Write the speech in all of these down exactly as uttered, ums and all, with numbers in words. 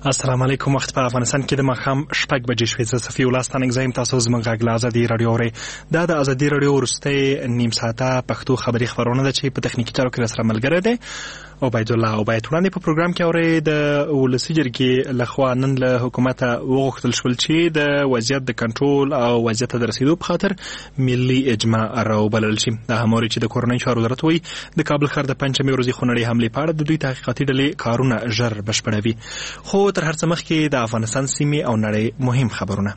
السلام علیکم. وخت په افغانستان کې د ماښام شپږ بجې شوې. زه صفي الله ستانک زایم. تاسو زموږ غږ له ازادي راډیو اورئ. دا د ازادي راډیو وروستۍ نیم ساعته پښتو خبري خبرونه ده چې په تخنیکي چارو کې سره ملګری دی عبید الله عبید. وړاندې په پروګرام کې اورئ د ولسي جرګې لخوا نن له حکومت وغوښتل شول چې د وضعیت د کنټرول او وضعیت د رسیدو په خاطر ملي اجماع راوبلل شي. دا هموري چې د کورنۍ چارو وزارت وایي د کابل ښار د پنځمې ورځې خونړۍ حملې په اړه د دوی تحقیقاتي ډلې کارونه ژر بشپړوي. خو تر هر څه مخکې د افغانستان سیمې او نړۍ مهم خبرونه.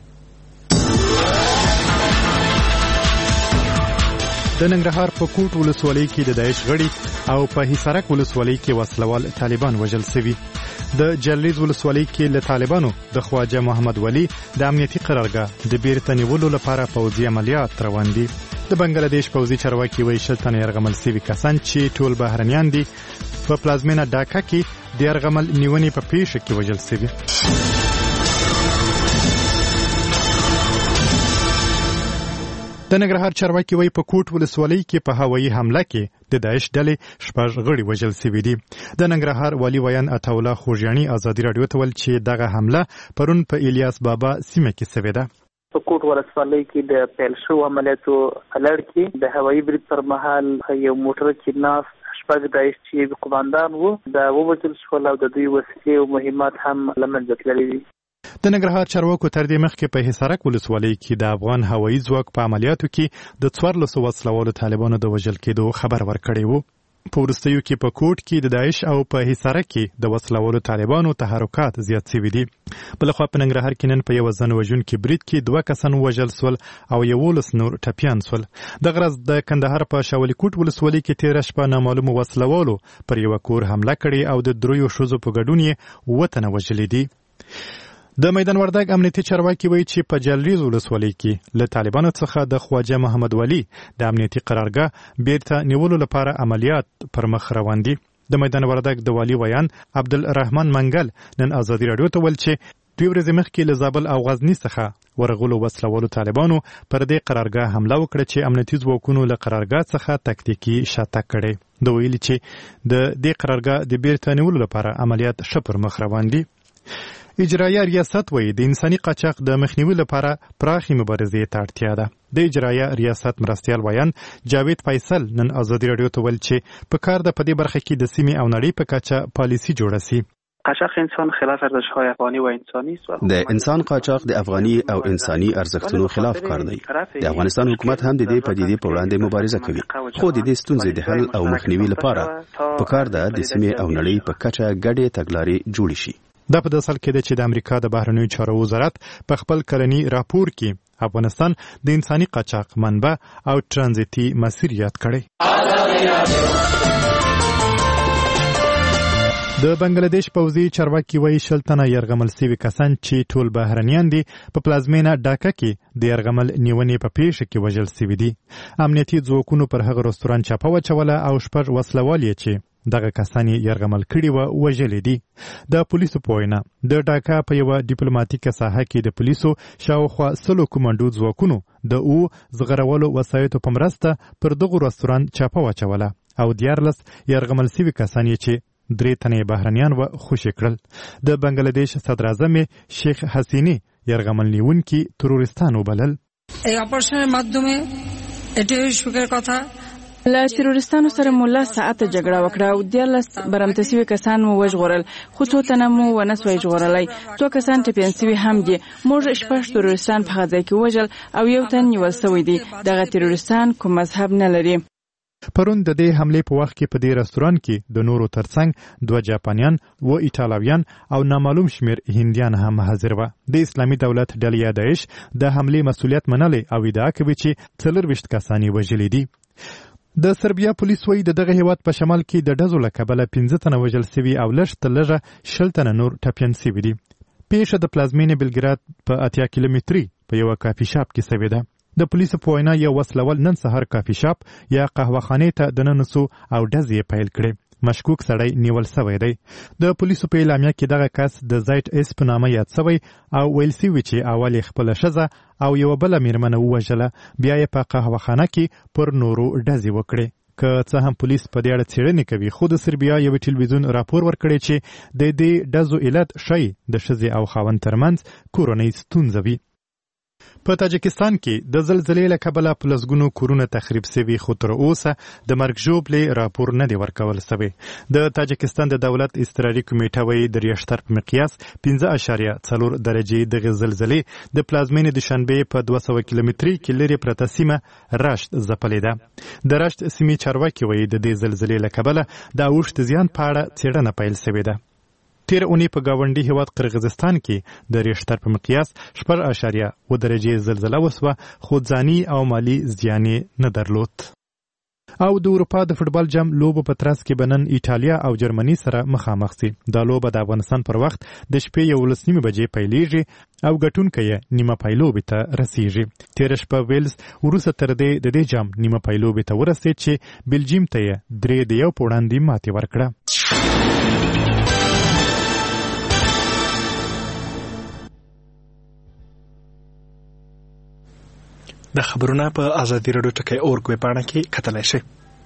د ننګرهار په کوټ ولسوالۍ کې د داعش غړي او په حصارک ولسوالۍ کې وسلوال طالبان وژل شوي. د جلریز ولسوالۍ کې له طالبانو د خواجه محمد ولی د امنیتي قرارګاه د بیرته نیولو لپاره پوځي عملیات روان دي. د بنگلاديش پوځي چارواکي وایي شل تنه یرغمل شوي کسان چې ټول بهرنیان دي په پلازمینه ډاکا کې د یرغمل نیونې په پیښه کې وژل شوي. د ننګرهار چارواکي وایي په کوټ ولسوالۍ کې په هوایي حمله کې د داعش ډلې شپږ غړي وژل شوي دي. د ننګرهار والي ویان عطاالله خوږیاڼي ازادي راډیو ته ویل چې دغه حمله پرون په الیاس بابا سیمه کې شوې ده. په کوټ ولسوالۍ کې د پیل شو عملیاتو الړ کې د هوایي برید پر مهال یو موټر کې ناس شپږ داعش چې قوماندان وو دا ووژل شول او د دوی وسلې او مهمات هم له منځه تللي دي. د ننګرهار چارواکو تر دې مخکې په حصارک ولسوالۍ کې د افغان هوایي ځواک په عملیاتو کې د څوارلسو وسلوالو طالبانو د وژل کېدو خبر ورکړی وو. په وروستیو کې په کوټ کې د داعش او په حصارک کې د وسلوالو طالبانو تحرکات زیات شوي دي. بلخوا په ننګرهار کې نن په یو ځان وژونکي برید کې دوه کسان وژل شول او یولس نور ټپیان شول. دغه ورځ د کندهار په شاولي کوټ ولسوالۍ کې تېره شپه نامعلومو وسلوالو پر یو کور حمله کړې او د دریو ښځو په ګډون یې اووه تنه وژلي دي. د میدان وردګ امنیتي چارواکي وایي چې په جلریز ولسوالۍ کې له طالبانو څخه د خواجه محمد ولی د امنیتي قرارګاه بیرته نیولو لپاره عملیات پر مخ روان دي. د میدان وردګ د والي ویان عبدالرحمن منګل نن ازادي راډیو ته ویل چې دوی ورځې مخکې له زابل او غزني څخه ورغلو وسلوالو طالبانو پر دې قرارګاه حمله وکړه چې امنیتي ځواکونو له قرارګاه څخه تکتیکي شاتګ کړی. د ویلي چې د دې قرارګاه د بیرته نیولو لپاره عملیات ښه پر مخ روان دي. اجرایه ریاست وایي د انساني قاچاق د مخنیوي لپاره پراخې مبارزې ته اړتیا ده. د اجرایه ریاست مرستیال ویان جاوید فیصل نن ازادي راډیو ته ویل چې په کار د په دې برخه کې د سیمې او نړۍ په کچه پالیسي جوړه سي. قاچاق انسان خلاف ارزش‌های افغانی و انسانی است. د انسان قاچاق د افغاني او انساني ارزښتونو خلاف کار دی. د افغانستان حکومت هم د دې پدیدې په وړاندې مبارزه کوي. خو د دې ستونزې د حل او مخنیوي لپاره په کار ده د سیمې او نړۍ په کچه ګډې تګلارې جوړې شي. دا په داسې حال کې ده چې د امریکا د بهرنیو چارو وزارت په خپل کلني راپور کې افغانستان د انساني قاچاق منبع او ترانزیتي مسیر یاد کړی. د بنگلاديش پوځي چارواکي وایي شل تنه یرغمل شوي کسان چې ټول بهرنیان دي په پلازمینه ډاکا کې د یرغمل نیونې په پیښه کې وژل شوي دي. امنیتي ځواکونو پر هغه رستورانت چاپه واچوله او شپږ وسلوال یې چې دغه کسان یرغمل کړي و وژلي دي. د پولیسو په وینا د ډاکا په یوه ډیپلوماټیکه ساحه کې د پولیسو شاوخوا سلو کمانډو ځواکونو د او زغرولو وسایطو په مرسته پر دغه رستورانت چاپه واچوله او دیارلس یرغمل شوي کسان یې چې درې تنې بهرنیان و خوشي کړل. د بنگلاديش صدر اعظم شیخ حسینی یرغمل نیونکي تروریستان وبلل. এই অপারেশনের মাধ্যমে এটাই সুখের কথা له تروریستانو سره مو لس ساعته جګړه وکړه او دیارلس برمته سوي کسان مو وژغورل خو څو تنه مو ونه سوی ژغورلی. څو کسان ټپیان سوي هم دي. موږ شپږ تروریستان په هغه ځای کې وژل او یو تن نیول سوی دی. دغه تروریستان کوم مذهب نه لري. پرون د دې حملې په وخت کې په دې رستوران کې د نورو ترڅنګ دوه جاپانیان و ایټالویان او نامعلوم شمیر هندیان هم حاضر وو. د اسلامي دولت ډلې داعش د حملې مسؤلیت منلی او ادعا کوي چې څلرویشت کسان یې وژلي دي. د سربیا پولیس وایي د دغه هیواد په شمال کې د ډزو له کبله پنځه تنه وژل سوي او لږ تر لږه شل تنه نور ټپیان سوي دي. پیښه د پلازمینې بلګراد په اتیا کیلومتري په یوه کافي شاپ کې سوې ده. د پولیسو په وینا یو وسلوال نن سهار کافي شاپ یا قهوه خانې ته دننه سو او ډز یې پیل کړې. مشکوک سړی نیول سوی دی. د پولیسو په اعلامیه کې دغه کس د زایټ اس په نامه یاد سوی او ویل سوي چې اول یې خپله ښځه او یوه بله میرمنه ووژله، بیا یې په قهوه خانه کې پر نورو ډزې وکړې. که څه هم پولیس په دې اړه څېړنې کوي خو د سربیا یو ټلویزیون راپور ورکړی چې د دې ډزو علت شی د ښځې او خاوند ترمنځ کورنۍ ستونزه وي. په تاجکستان کې د زلزلې له کبله په لسګونو کورونه تخریب سوي خو تر اوسه د مرګ ژوبلې راپور نه دی ورکول سوی. د تاجکستان د دولت اضطراري کمیټه وایي د ریشتر په مقیاس پنځه اعشاریه څلور درجې دغه زلزلې د پلازمینې دوشنبې په دوه سوه کیلومتري کې لرې پرته سیمه رشت ځپلې ده. د رشت سیمې چارواکي وایي د دې زلزلې له کبله د اوښت زیان په اړه څېړنه پیل سوې ده. تیر اونۍ په ګاونډي هیواد قرغیزستان کې د ریشتر په مقیاس شپږ اعشاریه اووه درجې زلزله وسوه خو ځاني او مالي زیان یې نه درلود. او د اروپا د فوټبال جام لوبو په ترڅ کې به نن ایټالیا او جرمني سره مخامخ سي. دا لوبه د افغانستان پر وخت د شپې یولس نیمې بجې پیلیږي او ګټونکی یې نیمه پایلوبې ته رسیږي. تېره شپه ویلز وروسته تر دې د دې جام نیمه پایلوبې ته ورسېد چې بلجیم ته یې درې د یو په وړاندې ماتې ورکړه. د خبرونه په ازادي راډیو ټکی اورګ ویبپاڼه کې کتلی شئ.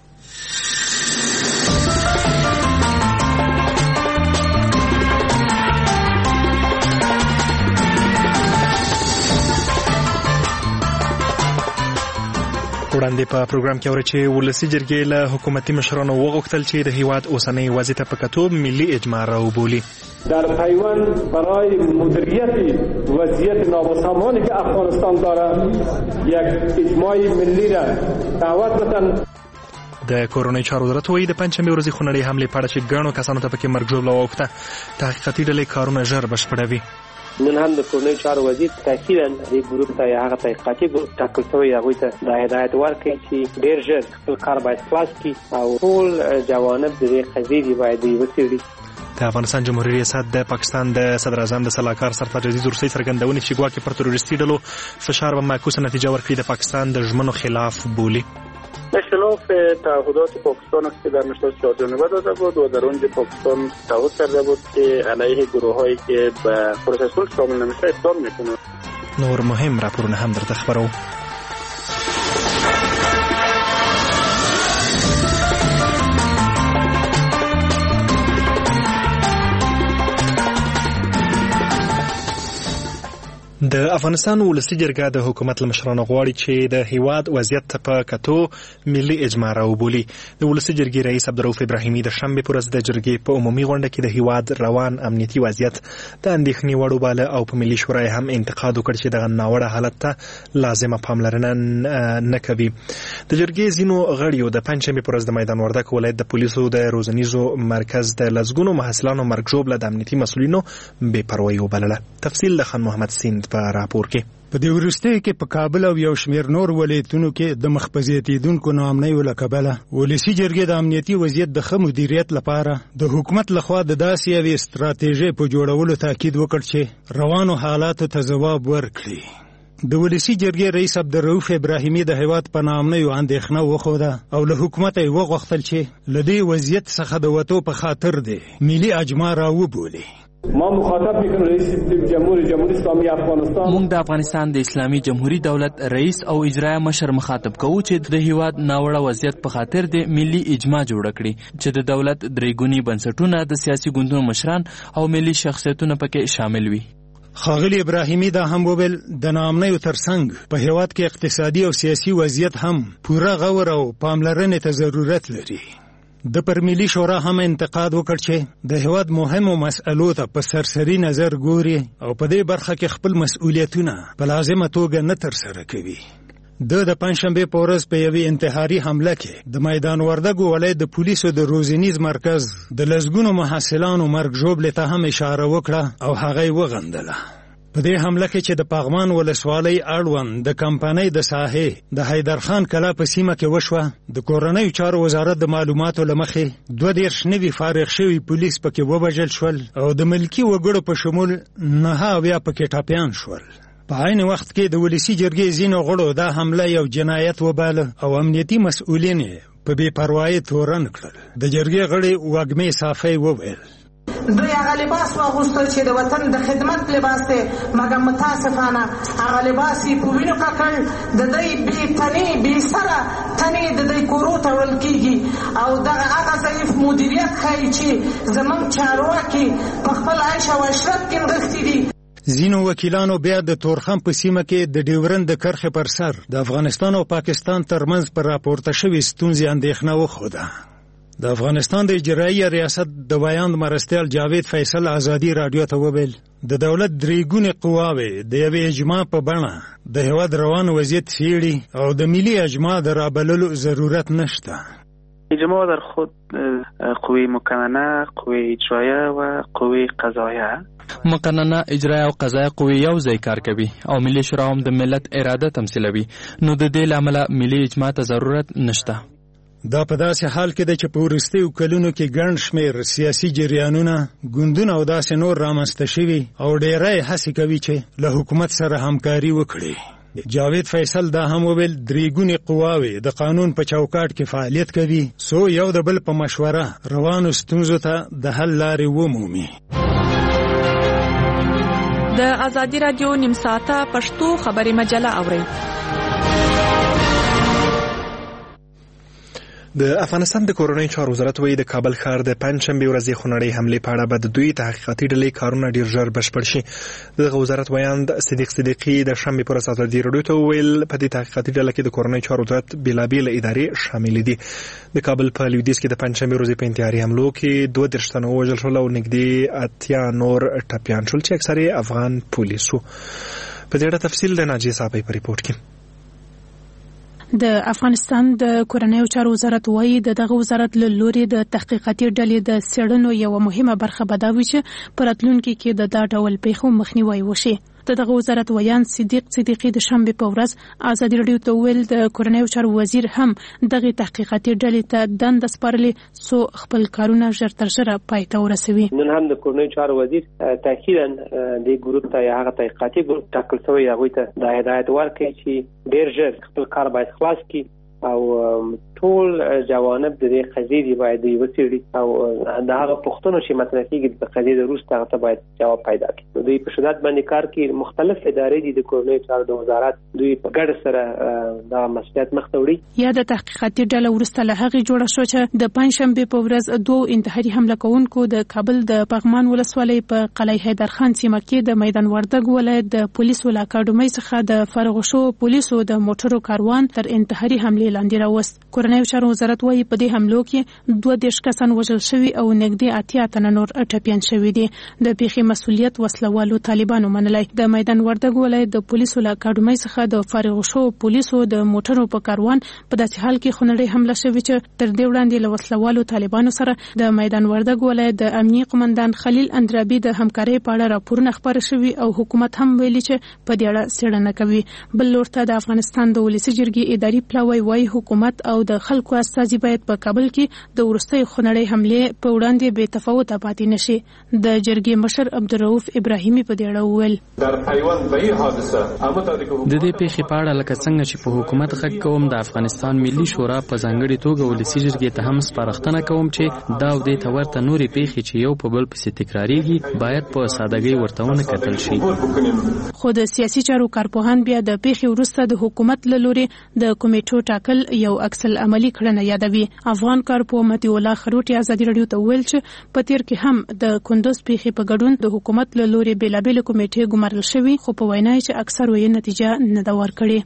وړاندې په پروګرام کې اورئ چې ولسي جرګې له حکومتي مشرانو وغوښتل چې د هیواد اوسنۍ وضعیت ته په کتو ملي اجماع راوبولي. در پیوند برای مدیریت وضعیت نابسامانی که افغانستان دارد یک اجماع ملی را دعوت بتن. د کورونی چارو وزارت وایي د پنجشنبې ورځې خونړۍ حملې په اړه چې ګڼو کسانو ته پکې مرګ ژوبله واوښته تحقیقاتي ډلې کارونه ژر بشپړوي. نن هم د کورنۍ چارو وزیر تاکیدا دې ګروپ ته هغه تحقیقاتي ګروپ ټاکل شوی هغوی ته دا هدایت ورکړي چې ډېر ژر خپل کار باید خلاص کړي او ټول جوانب د دې قضیې باید وڅېړي. د افغانستان جمهوریت ریاست د پاکستان د صدر اعظم د سلاکار سرتاج عزیز روسي څرګندونې چې ګواکې پر تروریستي ډلو فشار به معکوسه نتیجه ورکړي د پاکستان د ژمنو خلاف بولي. خلاف تعهدات پاکستان است که در نشست چهار جانبه داده بود و در اونجا پاکستان تعهد کرده بود که علیه گروه هایی که به پروسه صلح شامل نمیشه اقدام میکنه. نور مهم راپورونه هم درته خبرو. د افغانستان ولسي جرګه د حکومت له مشرانو غواړي چې د هیواد وضعیت ته په کتو ملي اجماع راوبولي. د ولسي جرګې رئیس عبدالرؤف ابراهیمي د شنبې په ورځ د جرګې په عمومي غونډه کې د هیواد روان امنیتي وضعیت د اندېښنې وړ وباله او په ملي شورا هم انتقاد وکړ چې دغه ناوړه حالت ته لازمه پاملرنه نه کوي. د جرګې ځینو غړیو د پنجشنبې په ورځ د میدان وردګ ولایت د پولیسو د روزنیزو مرکز د لسګونو محصلانو مرګ ژوبله د امنیتي مسؤلینو بې پروایي وبلله. تفصیل د خان محمد سیند په راپور کې. په دې وروستیو کې په کابل او یو شمېر نور ولایتونو کې د مخ په زیاتېدونکو ناامنیو له کبله ولسي جرګې د امنیتي وضعیت د ښه مدیریت لپاره د حکومت لخوا د داسې یوې ستراتیژۍ په جوړولو تاکید وکړ چې روانو حالاتو ته ځواب ورکړي. د ولسي جرګې رئیس عبدالرؤف ابراهیمي د هیواد په ناامنیو اندېښنه وښوده او له حکومته یې وغوښتل چې له دې وضعیت څخه د وتو په خاطر دی ملي اجماع راوبولي. ما مخاطب میکنم رئیس جمهوری جمهوری اسلامی افغانستان موږ د افغانستان د اسلامي جمهوری دولت رئیس او اجرایه مشر مخاطب کوو چې د هیواد ناوړه وضعیت په خاطر د ملي اجماع جوړ کړي چې د دولت درې بنسټونه د سیاسي ګوندونو مشران او ملي شخصیتونه پکې شامل وي. ښاغلي ابراهیمي دا هم وویل د ناامنیو ترڅنګ په هیواد کې اقتصادي او سیاسي وضعیت هم پوره غور او پاملرنې ته ضرورت لري. د پر ملي شورا هم انتقاد وکړ چې د هیواد مهمو مسئلو ته په سرسري نظر ګوري او په دې برخه کې خپل مسؤلیتونه په لازمه توګه نه ترسره کوي. د د پنجشنبې په ورځ په یوې انتحاري حمله کې د میدان وردګ ولایت د پولیسو د روزنیز مرکز د لسګونو محصلانو مرګ ژوبلې ته هم اشاره وکړه او هغه یې وغندله. په دې حمله کې چې د پغمان ولسوالۍ اړوند د کمپنۍ د ساحې د حیدرخان کلا په سیمه کې وشوه د کورنیو چارو وزارت د معلوماتو له مخې دوه دېرش نوي فارغ شوي پولیس پکې ووژل شول او د ملکي وګړو په شمول نهه اویا پکې ټاپیان شول. په عین وخت کې د ولسي جرګې ځینو غړو دا حمله یو جنایت وباله او امنیتي مسؤلین په بې پروایۍ تورن کړل. د جرګې غړي وږمې صافۍ وویل دوی هغه لباس واغوستل چې د وطن د خدمت لباس دی، مګر متاسفانه هغه لباس یې په وینو ککړ، د دوی بې تنې بې سره تنې د دوی کورو ته وړل کېږي او دغه هغه ضعیف مدیریت ښایي چې زموږ چارواکي په خپل عیش او عشرت کې نغښتي دي. ځینو وکیلانو بیا د تورخم په سیمه کې د ډیورند د کرښې پر سر د افغانستان او پاکستان ترمنځ پر راپورته شوې ستونزې اندېښنه وښوده. د افغانستان د اجرایي ریاست د بیان مرستیال جاوید فیصل ازادي رادیو ته وویل د دولت درې ګونې قواوې د یوې اجماع په بڼه د هېواد روان وضعیت څېړي او د ملي اجماع د رابللو ضرورت نشته. اجماع در خود قوه مقننه، قوه اجرایه و قوه قضایه. مقننه، اجرایه او قضایه قوې یو ځای کار کوي او ملي شورا هم د ملت اراده تمثیلوي، نو د دې له امله ملي اجماع ته ضرورت نشته. دا په داسې حال کې ده چې په وروستیو کلونو کې ګڼ شمېر سیاسي جریانونه، ګوندونه او داسې نور رامنځته شوي او ډېری هڅې کوي چې له حکومت سره همکاري وکړي. جاوید فیصل دا هم وویل درې ګونې قواوې د قانون په چوکاټ کې فعالیت کوي څو یو د بل په مشوره روانو ستونزو ته د حل لارې ومومي. د ازادي رادیو نیم ساعته پښتو خبري مجله اورئ. د افغانستان د کورنۍ چارو وزارت وایي د کابل ښار د پنجشنبې ورځې خونړۍ حملې په اړه به د دوی تحقیقاتي ډلې کارونه ډېر ژر بشپړ شي. دغه وزارت ویاند صدیق صدیقي د شنبې په ورځ ازادي راډیو ته وویل په دې تحقیقاتي ډله کې د کورنۍ چارو وزارت بېلابېلې ادارې شاملې دي. د کابل په لویدیځ کې د پنجشنبې ورځې په انتحاري حملو کې دوه دېرش تنه ووژل شول او نږدې اتیا نور ټپیان شول چې اکثر یې افغان پولیسو. په دې اړه تفصیل د ناجیه صاحب په ریپورت کې. د افغانستان د کورنۍ چارو وزارت وایي د دغه وزارت له لوري د تحقیقاتي ډلې د څېړنو یوه مهمه برخه به دا وي چې په راتلونکي کې د دا ډول پیښو مخنیوی وشي. د دغه وزارت ویان صدیق صدیقي د شنبې په ورځ ازادي راډیو ته ویل د کورنۍ چارو وزیر هم دغه تحقیقاتي ډلې ته دنده سپارلې څو خپل کارونه ژر تر ژره پای ته ورسوي. نن هم د کورنۍ چارو وزیر تاکیدا د ګروپ ته هغه تحقیقاتي ګروپ ټاکل شوی هغه ته د هدایت ورکړي چې ډیر ژر خپل کار باید خلاص کړي او ټول جوانب د دې قضیې دی باید وڅېړي او دا هغه پوښتنه چې مطرح کیږي د قضیې د وروسته هغه ته باید جواب پیدا کړي. دوی په شدت باندې کار کوي، مختلف ادارې دي د کورنۍ چارو د وزارت دوی په ګډه سره دا مسؤلیت مخ ته وړي. یا د تحقیقاتي ډله وروسته له هغې جوړه شو چې د پنجشنبې په ورځ دوه انتحاري حمله کوونکو د کابل د پغمان ولسوالۍ په قلعه حیدرخان سیمه کې د میدان وردګ ولایت د پولیسو له اکاډمۍ څخه د فارغ شوو پولیسو د موټرو کاروان تر انتحاري حملې لاندې راوست. کورنۍ چارو وزارت وايي په دې حملو کې دوه دېرش کسان وژل شوي او نږدې اتیا تنه نور ټپیان شوي دي. د پیښې مسؤلیت وسلوالو طالبانو منلی. د میدان وردګ ولایت د پولیسو له اکاډمۍ څخه د فارغ شوو پولیسو د موټرو په کاروان په داسې حال کې خونړۍ حمله شوې چې تر دې وړاندې له وسلوالو طالبانو سره د میدان وردګ ولایت د امنیه قومندان خلیل اندرابي د همکارۍ په اړه راپورونه خپاره شوي او حکومت هم ویلي چې په دې اړه څېړنه کوي. بل لور ته د افغانستان د ولسي جرګې اداري پلاوی وايي حکومت او د خلکو استازي باید په کابل کې د وروستۍ خونړۍ حملې په وړاندې بې تفاوته پاتې نشي. د جرګې مشر عبدالرؤف ابراهیمي په دې اړه وویل د دې پیښې په اړه لکه څنګه چې په حکومت غږ کوم د افغانستان ملي شورا په ځانګړې توګه ولسي جرګې ته هم سپارښتنه کوم چې دا او دې ته ورته نورې پیښې چې یو په بل پسې تکراریږي باید په سادهګۍ ورته ونه کتل شي. خو د سیاسي چارو کارپوهان بیا د پیښې وروسته د حکومت له لوري د کمیټو ټاکل یو عکس العملي کړنه یادوي. افغان کارپوه مطیع الله خروټي ازادي راډیو ته ویل چې په تیر کې هم د کندوز پیښې په ګډون د حکومت له لوري بېلابېلې کمیټې ګمارل شوي خو په وینا یې چې اکثر یې نتیجه نه ده ورکړې.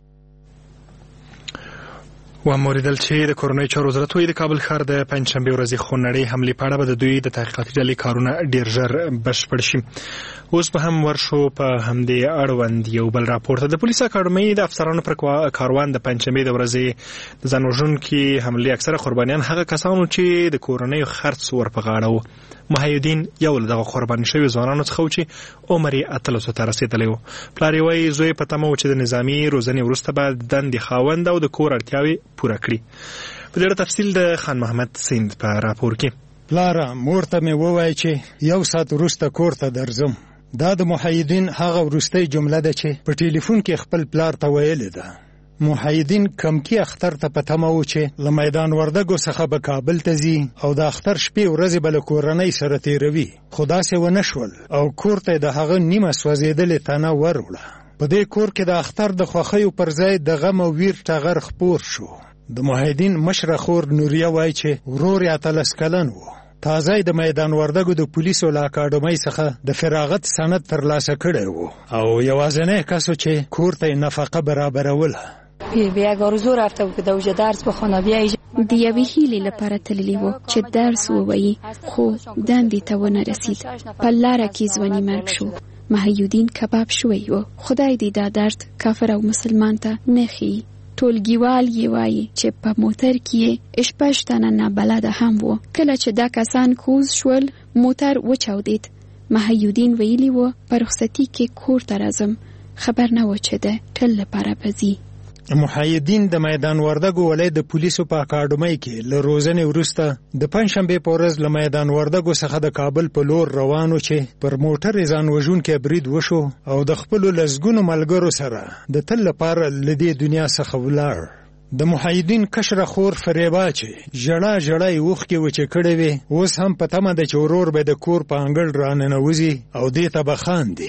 و موریدل چې د کورنۍ چارو وزارت وایي د کابل ښار د پنجشنبې ورځې خونړۍ حملې په اړه به د دوی د تحقیقاتي ډلې کارونه ډېر ژر بشپړ شي. اوس به هم ورشو په همدې اړوند یو بل راپور ته. د پولیس اکاډمۍ د افسرانو پر کاروان د پنجشنبې د ورځې د ځان وژونکي حملې اکثره قربانیان هغه کسانو چې د کورنیو خرڅ ور په غاړه وو. محیدین یو له دغه قرباني شوي ځوانانو څخه و چې عمر یې اتلسو ته رسېدلی و. پلار یې وایي زوی په تمه و چې د نظامي روزنې وروسته به د دندې خاوند او د کور اړتیاوې پوره کړي. په دې اړه تفصیل د خان محمد سیند په راپور کې. پلاره مور ته مې ووایي چې یو ساعت وروسته کور ته درځم. دا د محیدین هغه وروستۍ جمله ده چې په ټلیفون کې خپل پلار ته ویلې ده. محیدین کمکی اختر ته په تمه و چې له میدان وردګو څخه به کابل ته ځي او د اختر شپې ورځې به له کورنۍ سره تېروي، خو داسې ونه شول او کور ته د هغه نیمه سوځېدلې تنه وروړه. په دې کور کې د اختر د خوښیو پر ځای د غم او ویر ټغر خپور شو. د محیدین مشره خور نوریه وایي چې ورور یې اتلس کلن و. تازه د میدان وردګو د پولیسو له اکاډمۍ څخه د فراغت سند ترلاسه کړی و او یوازینی کس و چې کور ته یې نفقه برابروله. به یک آرزو رفته بود که دوجه درس بخونه بیایی د یوې هیلې لپاره تللی و چې درس ووایي، خو دندې ته ونه رسید. په لاره کې ځواني مرګ شو. محیدین کباب شوی و. خدای دې دا درد کافر او مسلمان ته نه ښیي. ټولګیوال یې وایي چې په موټر کې شپږ تنه نابلده هم و. کله چې دا کسان کوز شول موټر وچاودید. محیدین ویلي و په رخصتي کې کور ته راځم، خبر نه و چې د تل لپاره به ځي. محیدین د میدان وردګو ولایت د پولیسو په اکاډمۍ کې له روزنې وروسته د پنجشنبې په ورځ له میدان وردګو څخه د کابل په لور روانو چې پر موټر یې ځان وژونکی برید وشو او د خپلو لسګونو ملګرو سره د تل لپاره له دې دنیا څخه ولاړ. د محیدین کشره خور فریبا چې ژړا ژړا یې اوښکې وچې کړې وې، اوس هم په تمه ده چې ورور به د کور په انګړ راننوځي او دې ته به خاندي.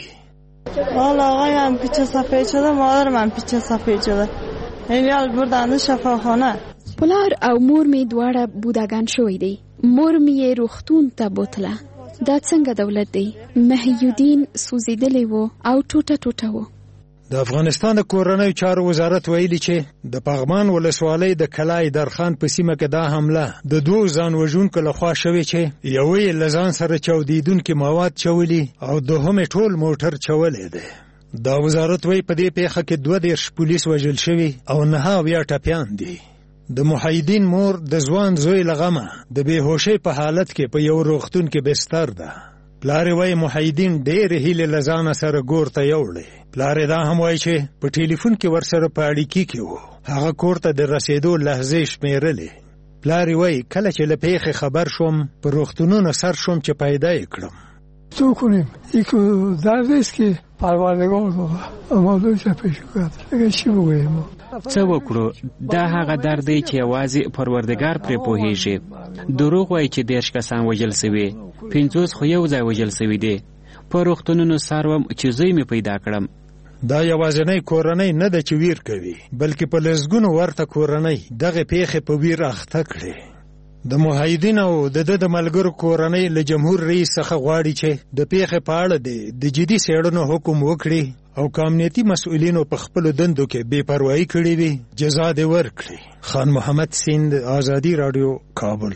والا آقایم پیچه سفید شده، مادر من پیچه سفید شده، این یال بردن شفاخانه. پلار او مور می دواړه بوداګان شوی دی. مور می روختون ته بوتله. دا څنګه دولت دی؟ محیدین سوزیدلی وو او ټوټه ټوټه وو. د افغانستان د کورنیو چارو وزارت ویلي چې د پغمان ولسوالۍ د کلای درخان په سیمه کې دا حمله د دوه ځان وژونکو لخوا شوې چې یوه یې له ځان سره چاودیدونکي مواد چولي او دوهم یې ټول موټر چولی دی. دا وزارت وایي په دې پیښه کې دوه دېرش پولیس وژل شوي او نهه اویا ټپیان دي. د محیدین مور د ځوان زوی له غمه د بېهوشۍ په حالت کې په یو روغتون کې بستر ده. پلار یې وایي محیدین ډېرې هیلې له ځانه سره ګور ته یوړې. پلار یې دا هم وایي چې په ټلیفون کې ورسره په اړیکې کې و. هغه کور ته د رسېدو لحظې شمېرلې. پلار یې وایي کله چې له پیښې خبر شوم په روغتونونو سر شوم چې پیدا یې کړم. تو کنیم یک درد است که پروردگار موضوع ته پیش کرد. اگه چی بگویم؟ څه وکړو؟ دا هغه درد دی چې یوازې پروردګار پرې پوهیږي. دروغ وایي چې دېرش کسان وژل سوي، پنځوس خو یو ځای وژل سوي دي. په روغتونونو سر وم چې زوی مې پیدا کړم. دا یوازینی کورنۍ نه ده چې ویر کوي، بلکې په لسګونو ورته کورنۍ دغه پیښې په ویر اخته کړي. د محیدین او د د ملګرو کورنۍ له جمهور رئیس څخه غواړي چې د پیښې په اړه د جدي څېړنو حکم وکړي او که امنیتي مسؤلینو په خپلو دندو کې بې پروایي کړې وي جزا دې ورکړي. خان محمد سیند، آزادي راډیو، کابل.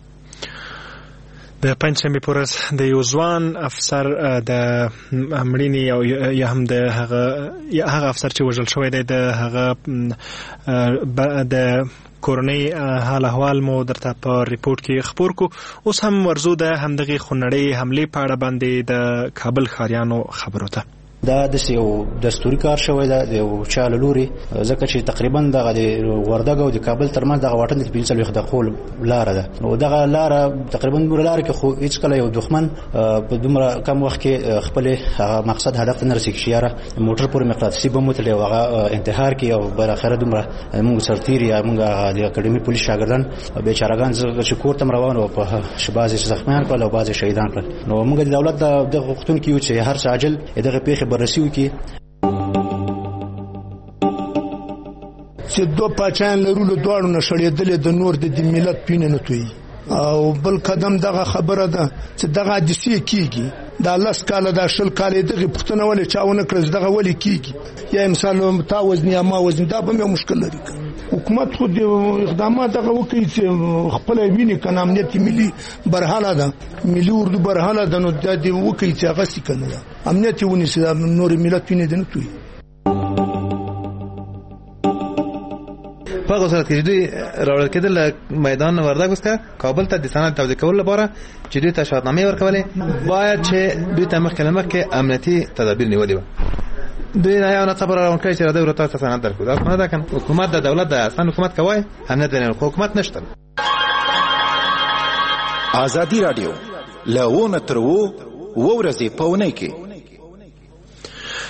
د پنجشنبې په ورځ د یو ځوان افسر د مړینې او یا هم د هغه هغه افسر چې وژل شوی دی د هغه د کورنۍ حال احوال مو درته په ریپورت کې خبر کو. اوس هم ورزو د همدغې خونړۍ حملې په اړه باندې د کابل ښاریانو خبرو ته. دا د یو دستوري کار شوی دی د یو چا له لوري، ځکه چې تقریبا دغه د وردګ او د کابل ترمنځ دغه واټن د پنځه څلوېښت دقیقو لاره ده. نو دغه لاره تقریبا دومره لاره کې خو هېڅکله یو دښمن په دومره کم وخت کې خپل هغه مقصد هدف ته نه رسېږي چې یاره موټر پورې مقناطیسي بم وتړي او هغه انتحار کړي او بالاخره دومره موږ سرتېر یا موږ د اکاډمي پولیس شاګردان بېچارهګان چې کور ته روان وو، په بعضې زخمیان کړل او بعضې شهیدان کړل. نو موږ د دولت دغه غوښتونکي یو چې هر څه عاجل دغه پیښې بررسي وکړي. چې دوه پاچایان لرو له دواړو نه شړېدلې د نور د ملت پینې نه تویي. او بل قدم دغه خبره ده چې دغه حادثې کېږي. دا لس کاله دا شل کاله دغه پوښتنه ولې چا ونه کړه دغه ولې کېږي؟ یا مثال تا وزن یا ما وزن، دا به یو مشکل لري. حکومت خو د اقدامات دغه وکړي چې خپل ویني کنه امنیت ملي برحاله ده، ملي اردو برحاله ده، نو دا دی وکړي چې هغه څه کنه امنیت ونیسي نور ملت پینې نه توي. په هغه صورت کې دوی راوړل کېدل میدان وردګ څخه کابل ته د سند توضیح کولو لپاره چې دوی ته شهادتنامې ورکولې، باید چې دوی ته مخکې له مخکې امنیتي تدابیر نیولي وه. دوی نه یو ناڅاپه راروان کړي چې راځئ ورته تاسو سند درکړو. دا نه ده که حکومت د دولت د اصلا حکومت کوای امنیت نه لري، حکومت نشته. آزادي راډیو له ونه تر وو ورځې په اونۍ کې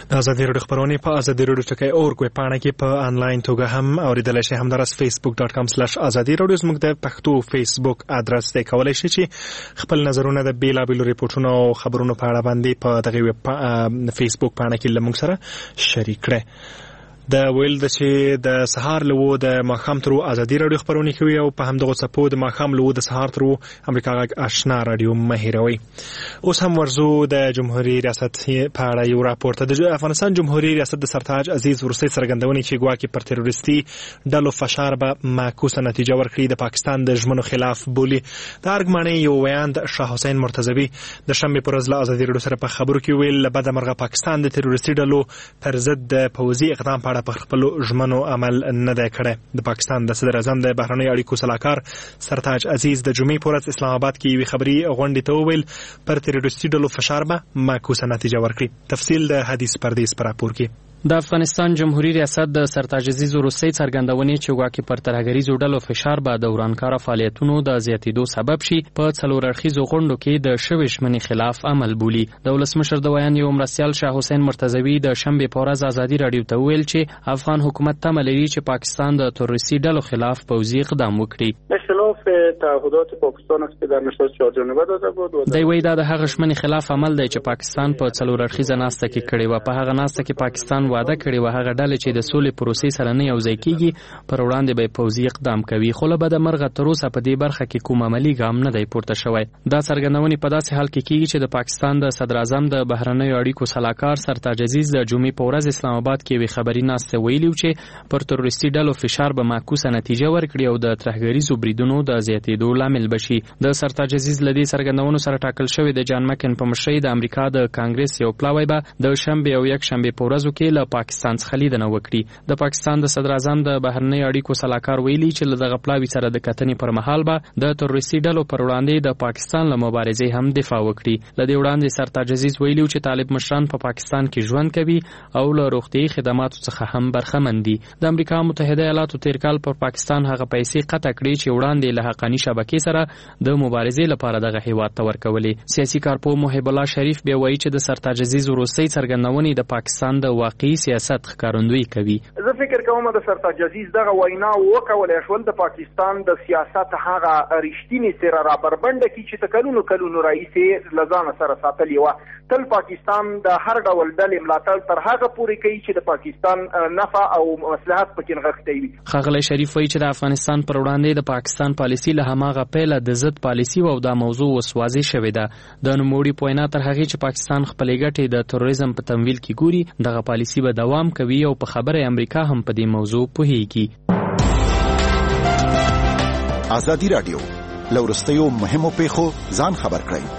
د ازادي راډیو خبرونه په ازادي راډیو ټکی اور کوي پاڼه کې په انلاین توګه هم اوریدل شي. همدارس facebook dot com slash azadi radio زموږ د پښتو فیسبوک ادرس ته کولای شي چې خپل نظرونه د بیلابیلو ریپورتونو او خبرونو په اړه باندې په دغه فیسبوک پاڼه کې لمونږ سره شریک کړئ. د ویل د چې د سهار لو د ماخام ترو ازادي راډیو خبرونه کوي او په همدغه سپو د ماخام لو د سهار ترو امریکا غږ آشنا راډیو مهیروي. اوس هم ورزو د جمهوریت ریاست په اړه یو راپور ته د افغانستان جمهوریت ریاست د سرتاج عزیز ورسي څرګندونې چې ګواکې پر تروریستي ډلو فشار به معکوسه نتیجه ورکړي د پاکستان د ژمنو خلاف بولي. د ارګمانې یو بیان د شاه حسین مرتضوی د شنبه پر ورځ له ازادي راډیو سره په خبرو کې ویل لبد مرغه پاکستان د تروریستي ډلو پر ضد د پوځي اقدام په په خپل ژمنو عمل نه دی کړی. د پاکستان د صدر اعظم د بهرنیو اړیکو سلاکار سرتاج عزیز د جمعې په ورځ اسلام آباد کې یوې خبري غونډې ته وویل پر تروریستي ډلو فشار به معکوسه نتیجه ورکړي. تفصیل د حدیث پردیس پر راپور کې. د افغانستان جمهوریت ریاست د سرتاج عزیز وروستی څرګندونې چې ګواکې پر ترهګریزو ډلو فشار به د ورانکاره فعالیتونو د زیاتېدو سبب شي په څلور اړخیزو غونډو کې د شوې ژمنې خلاف عمل بولي. د ولسمشر د ویان یو مرستیال شاه حسین مرتضوی د شنبې په ورځ ازادي راډیو ته ویل چې افغان حکومت تمه لري چې پاکستان د تروریستي ډلو خلاف پوځي اقدام وکړي. خلاف تعهدات پاکستان است که در نشست چهار جانبه داده بود. دی وایي دا د هغه ژمنې خلاف عمل دی چې پاکستان په څلور اړخیزه ناسته کې کړې وه. په هغه ناسته کې پاکستان وعده کړې وه هغه ډلې چې د سولې پروسې سره نه یوځای کیږي پر وړاندې به پوځي اقدام کوي، خو له بده مرغه تر اوسه په دې برخه کې کوم عملي ګام نه دی پورته شوی. دا څرګندونې په داسې حال کې کیږي چې د پاکستان د صدر اعظم د بهرنیو اړیکو سلاکار سرتاج عزیز د جمعې په ورځ اسلام آباد کې یوې خبري ناسته ویلي چې پر تروریستي ډلو فشار به معکوسه نتیجه ورکړي او د ترهګریزو بریدونو د زیاتېدو لامل بشي. د سرتاج عزیز له دې څرګندونو سره ټاکل شوی د جان مکن په مشرۍ د امریکا د کانګرس یو پلاوی به د شنبې او یک شنبې په ورځو کې له پاکستان څخه لیدنه وکړي. د پاکستان د صدر اعظم د بهرنیو اړیکو سلاکار ویلي چې له دغه پلاوي سره د کتنې پر مهال به د تروریستي ډلو پر وړاندې د پاکستان له مبارزې هم دفاع وکړي. له دې وړاندې سرتاج عزیز ویلي چې طالب مشران په پاکستان کې ژوند کوي او له روغتیايي خدماتو څخه هم برخمن دي. د امریکا متحده ایالاتو تیر کال پر پاکستان هغه پیسې قطع کړې چې وړاندې له حقاني شبکې سره د مبارزې لپاره دغه هیواد ته ورکولې. سیاسي کارپوه محب الله شریف بیا وایي چې د سرتاج عزیز وروستۍ څرګندونې د پاکستان د واقعي سیاست ښکارندویي کوي. زه فکر کوم د سرتاج عزیز دغه وینا وکولای شول د پاکستان د سیاست هغه رښتینی سره را بربنده کی چې تکلونو کلونو رئیس لزان سره ساتلی و. تل پاکستان د هر ډول ډلې ملاتړ تر هغه پورې کوي چې د پاکستان نفع او مصلحت پکې نغښتې وي. ښاغلی شریف وایي چې د افغانستان پر وړاندې د پاکستان پالیسي له هماغه پیله د ضد پالیسي او دا موضوع اوس واضح شوې ده. د نوموړي په وینا تر هغې چې پاکستان خپلې ګټې د تروریزم په تمویل کې ګوري دغه پالیسي به دوام کوي او په خبره امریکا هم په دې موضوع پوهیږي. ازادي راډیو لورستیو مهمو پیښو ځان خبر کړئ.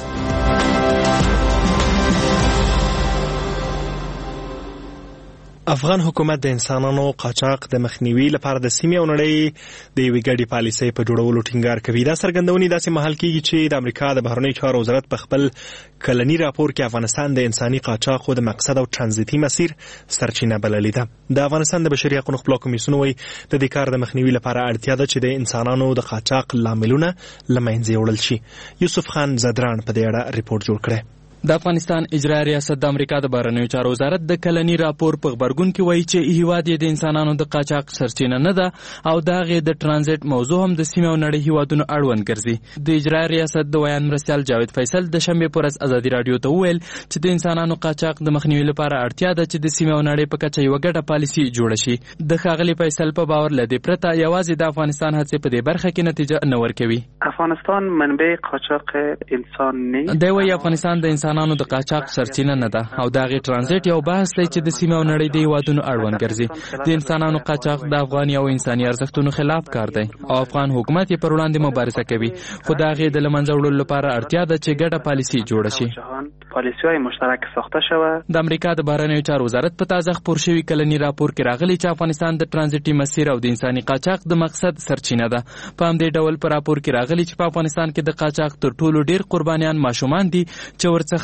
افغان حکومت د انسانانو قاچاق د مخنیوي لپاره د سیمې او نړۍ د یوې ګډې پالیسۍ په جوړولو ټینګار کوي. دا څرګندونې داسې مهال کېږي چې د امریکا د بهرنیو چارو وزارت په خپل کلني راپور کې افغانستان د انساني قاچاق د مقصد او ترانزیتي مسیر سرچینه بللې ده. د افغانستان د بشري حقوقو خپلواک کمیسیون وايي د دې کار د مخنیوي لپاره اړتیا ده چې د انسانانو د قاچاق لاملونه له منځه وړل شي. یوسف خان زدران په دې اړه ریپورت جوړ کړی. د افغانستان اجرایي ریاست د امریکا د بهرنیو چارو وزارت د کلني راپور په خبرګون کې وایي چې هیواد یې د انسانانو د قاچاق سرچینه نه ده او د هغې د ترانزیت موضوع هم د سیمې او نړۍ هیوادونو اړوند ګرځي. د اجرایي ریاست د ویان مرستیال جاوید فیصل د شنبې په ورځ ازادي راډیو ته وویل چې د انسانانو قاچاق د مخنیوي لپاره اړتیا ده چې د سیمې او نړۍ په کچه یوه ګډه پالیسي جوړه شي. د ښاغلي فیصل په باور له دې پرته یوازې د افغانستان هڅې په دې برخه کې نتیجه نه ورکوي. افغانستان منبع قاچاق انسان نه دی. وایي افغانستان د انسانانو د قاچاق سرچینه نه ده او د هغې ترانزیت یو بحث دی چې د سیمې او نړۍ د هیوادونو اړوند ګرځي. د انسانانو قاچاق د افغاني او انساني ارزښتونو خلاف کار دی او افغان حکومت یې پر وړاندې مبارزه کوي، خو د هغې د له منځه وړلو لپاره اړتیا ده چې ګډه پالیسي جوړه شي. پالیسی‌های مشترک ساخته شوه. د امریکا د بهرنیو چارو وزارت په تازه خپور شوي کلني راپور کې راغلي چې افغانستان د ترانزیتي مسیر او د انساني قاچاق د مقصد سرچینه ده. په همدې ډول په راپور کې راغلي چې په افغانستان کې د قاچاق تر ټولو ډیر قربانیان ماشومان دي چې ورڅخه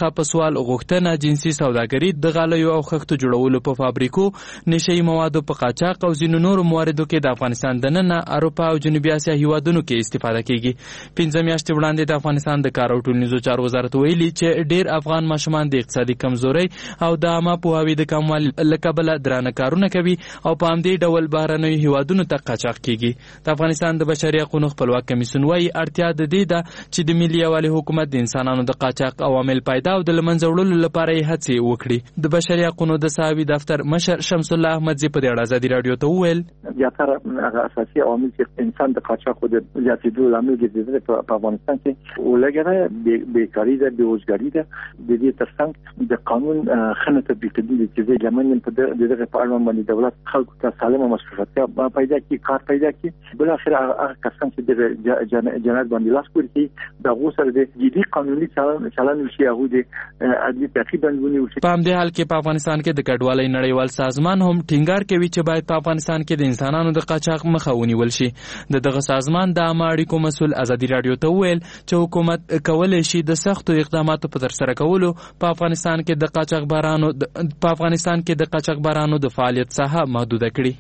څخه په سوال غوښتنه جنسي سوداګري، د غالیو او خښتو جوړولو په فابریکو، نشهیي موادو په قاچاق او ځینو نورو مواردو کې د افغانستان دننه اروپا او جنوبي اسیا هیوادونو کې استفاده کیږي. پنځه میاشتې وړاندې د افغانستان د کار او ټولنیزو چارو وزارت ویلي چې ډیر افغان ماشومان د اقتصادي کمزوري او د عامه پوهاوي د کموالي له کبله درانه کارونه کوي او په همدې ډول بهرنیو هیوادونو ته قاچاق کیږي. د افغانستان د بشري حقوقو خپلواک کمیسیون وايي اړتیا د دې ده چې د ملي یووالي حکومت د انسانانو د قاچاق عوامل پیدا او د له منځه وړلو لپاره یې هڅې وکړي. د بشري حقوقو د ساوي دفتر مشر شمس الله احمدزي په دې اړه ازادي رادیو ته وویل زیاتره هغه اساسي عوامل چې انسان د قاچاق د زیاتېدو لامل ګرځېدلي په افغانستان کې ولګره بیکاري ده، بېوزګاري ده. د دې ترڅنګ د قانون خنه تطبیق کېدل چې زمونږ په دغه په اړه باندې دولت خلکو ته سالمه مشروعیت پیدا کړي، کار پیدا کړي. بل اخر هغه کسان چې د جنایت باندې لاس پوري د غوسر د جدي قانوني چلن وشي هغه د عدالت تعقیب باندې وشي. په همدې حال کې په افغانستان کې د کډوالۍ نړیوال سازمان هم ټینګار کوي چې باید په افغانستان کې د انسانانو د قاچاق مخه ونیول شي. د دغه سازمان د عامه اړیکو مسؤل ازادي رادیو ته ویل چې حکومت کولای شي د سختو اقداماتو په ترسره کولو په افغانستان کې د قاچاق بارانو په افغانستان کې د قاچاق بارانو د فعالیت ساحه محدوده کړي.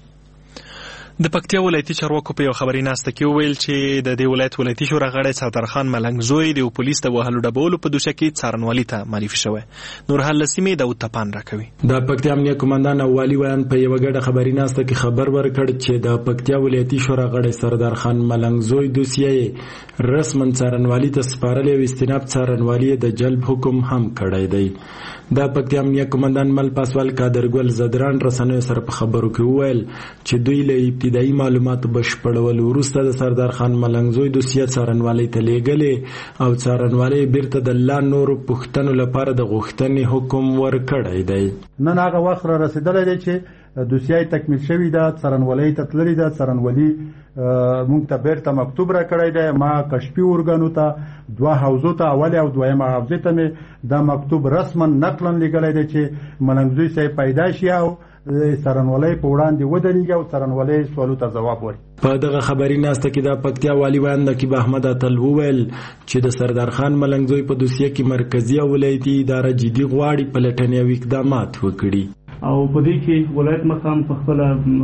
د پکتیا ولایتي چارواکو په یو خبري ناسته کې ویل چې د دې ولایت ولایتي شورا غړی سردار خان ملنګ زوی د پولیس د وهلو ډبولو په دوشه کې څارنوالي ته معرفي شوی. نورحال لسیمې د اوتپان راکوي. د پکتیا امنیه کمانډان او والي ویان په یو غړ خبري ناسته کې خبر ورکړ چې د پکتیا ولایتي شورا غړی سردار خان ملنګ زوی دوسیه رسمن څارنوالي ته سپارلې او استناب څارنوالي د جلب حکم هم کړی دی. د پکتیا امنیه کمانډان مل پاسوال قادرګل زدران رسنیو سره په خبرو کې ویل چې دوی له ابتدایي معلومات بشپړول وروسته د سردار خان ملنګ زوی دوسیه څارنوالي ته لیږلې او څارنوالي بیرته د لا نورو پوښتنو لپاره د غوښتنې حکم ورکړی دی. نن هغه وخت را رسیدلی دی چې دوسیه تکمیل شوی ده، څارنوالي ته تللی ده، څارنوالي مونږ ته بیرته مکتوب را کړی دی. ما کشفي ارګانو ته دوه حوزو ته اول او دویمه حوزې ته مې دا مکتوب رسما نقلا لیږلی دی چې ملنګ زوی صاحب پیدا شي او څارنوالي په وړاندې ودرېږي او څارنوالي سوالو ته ځواب ورکړي. په دغه خبري ناسته کې د پکتیا والي ویان نقیب احمد اتل وویل چې د سردار خان ملنګ زوی په دوسیه کې مرکزی او ولایتي اداره جدي غواړي پلټنې او اقدامات وکړي. او په دې کې ولایت مقام په خپل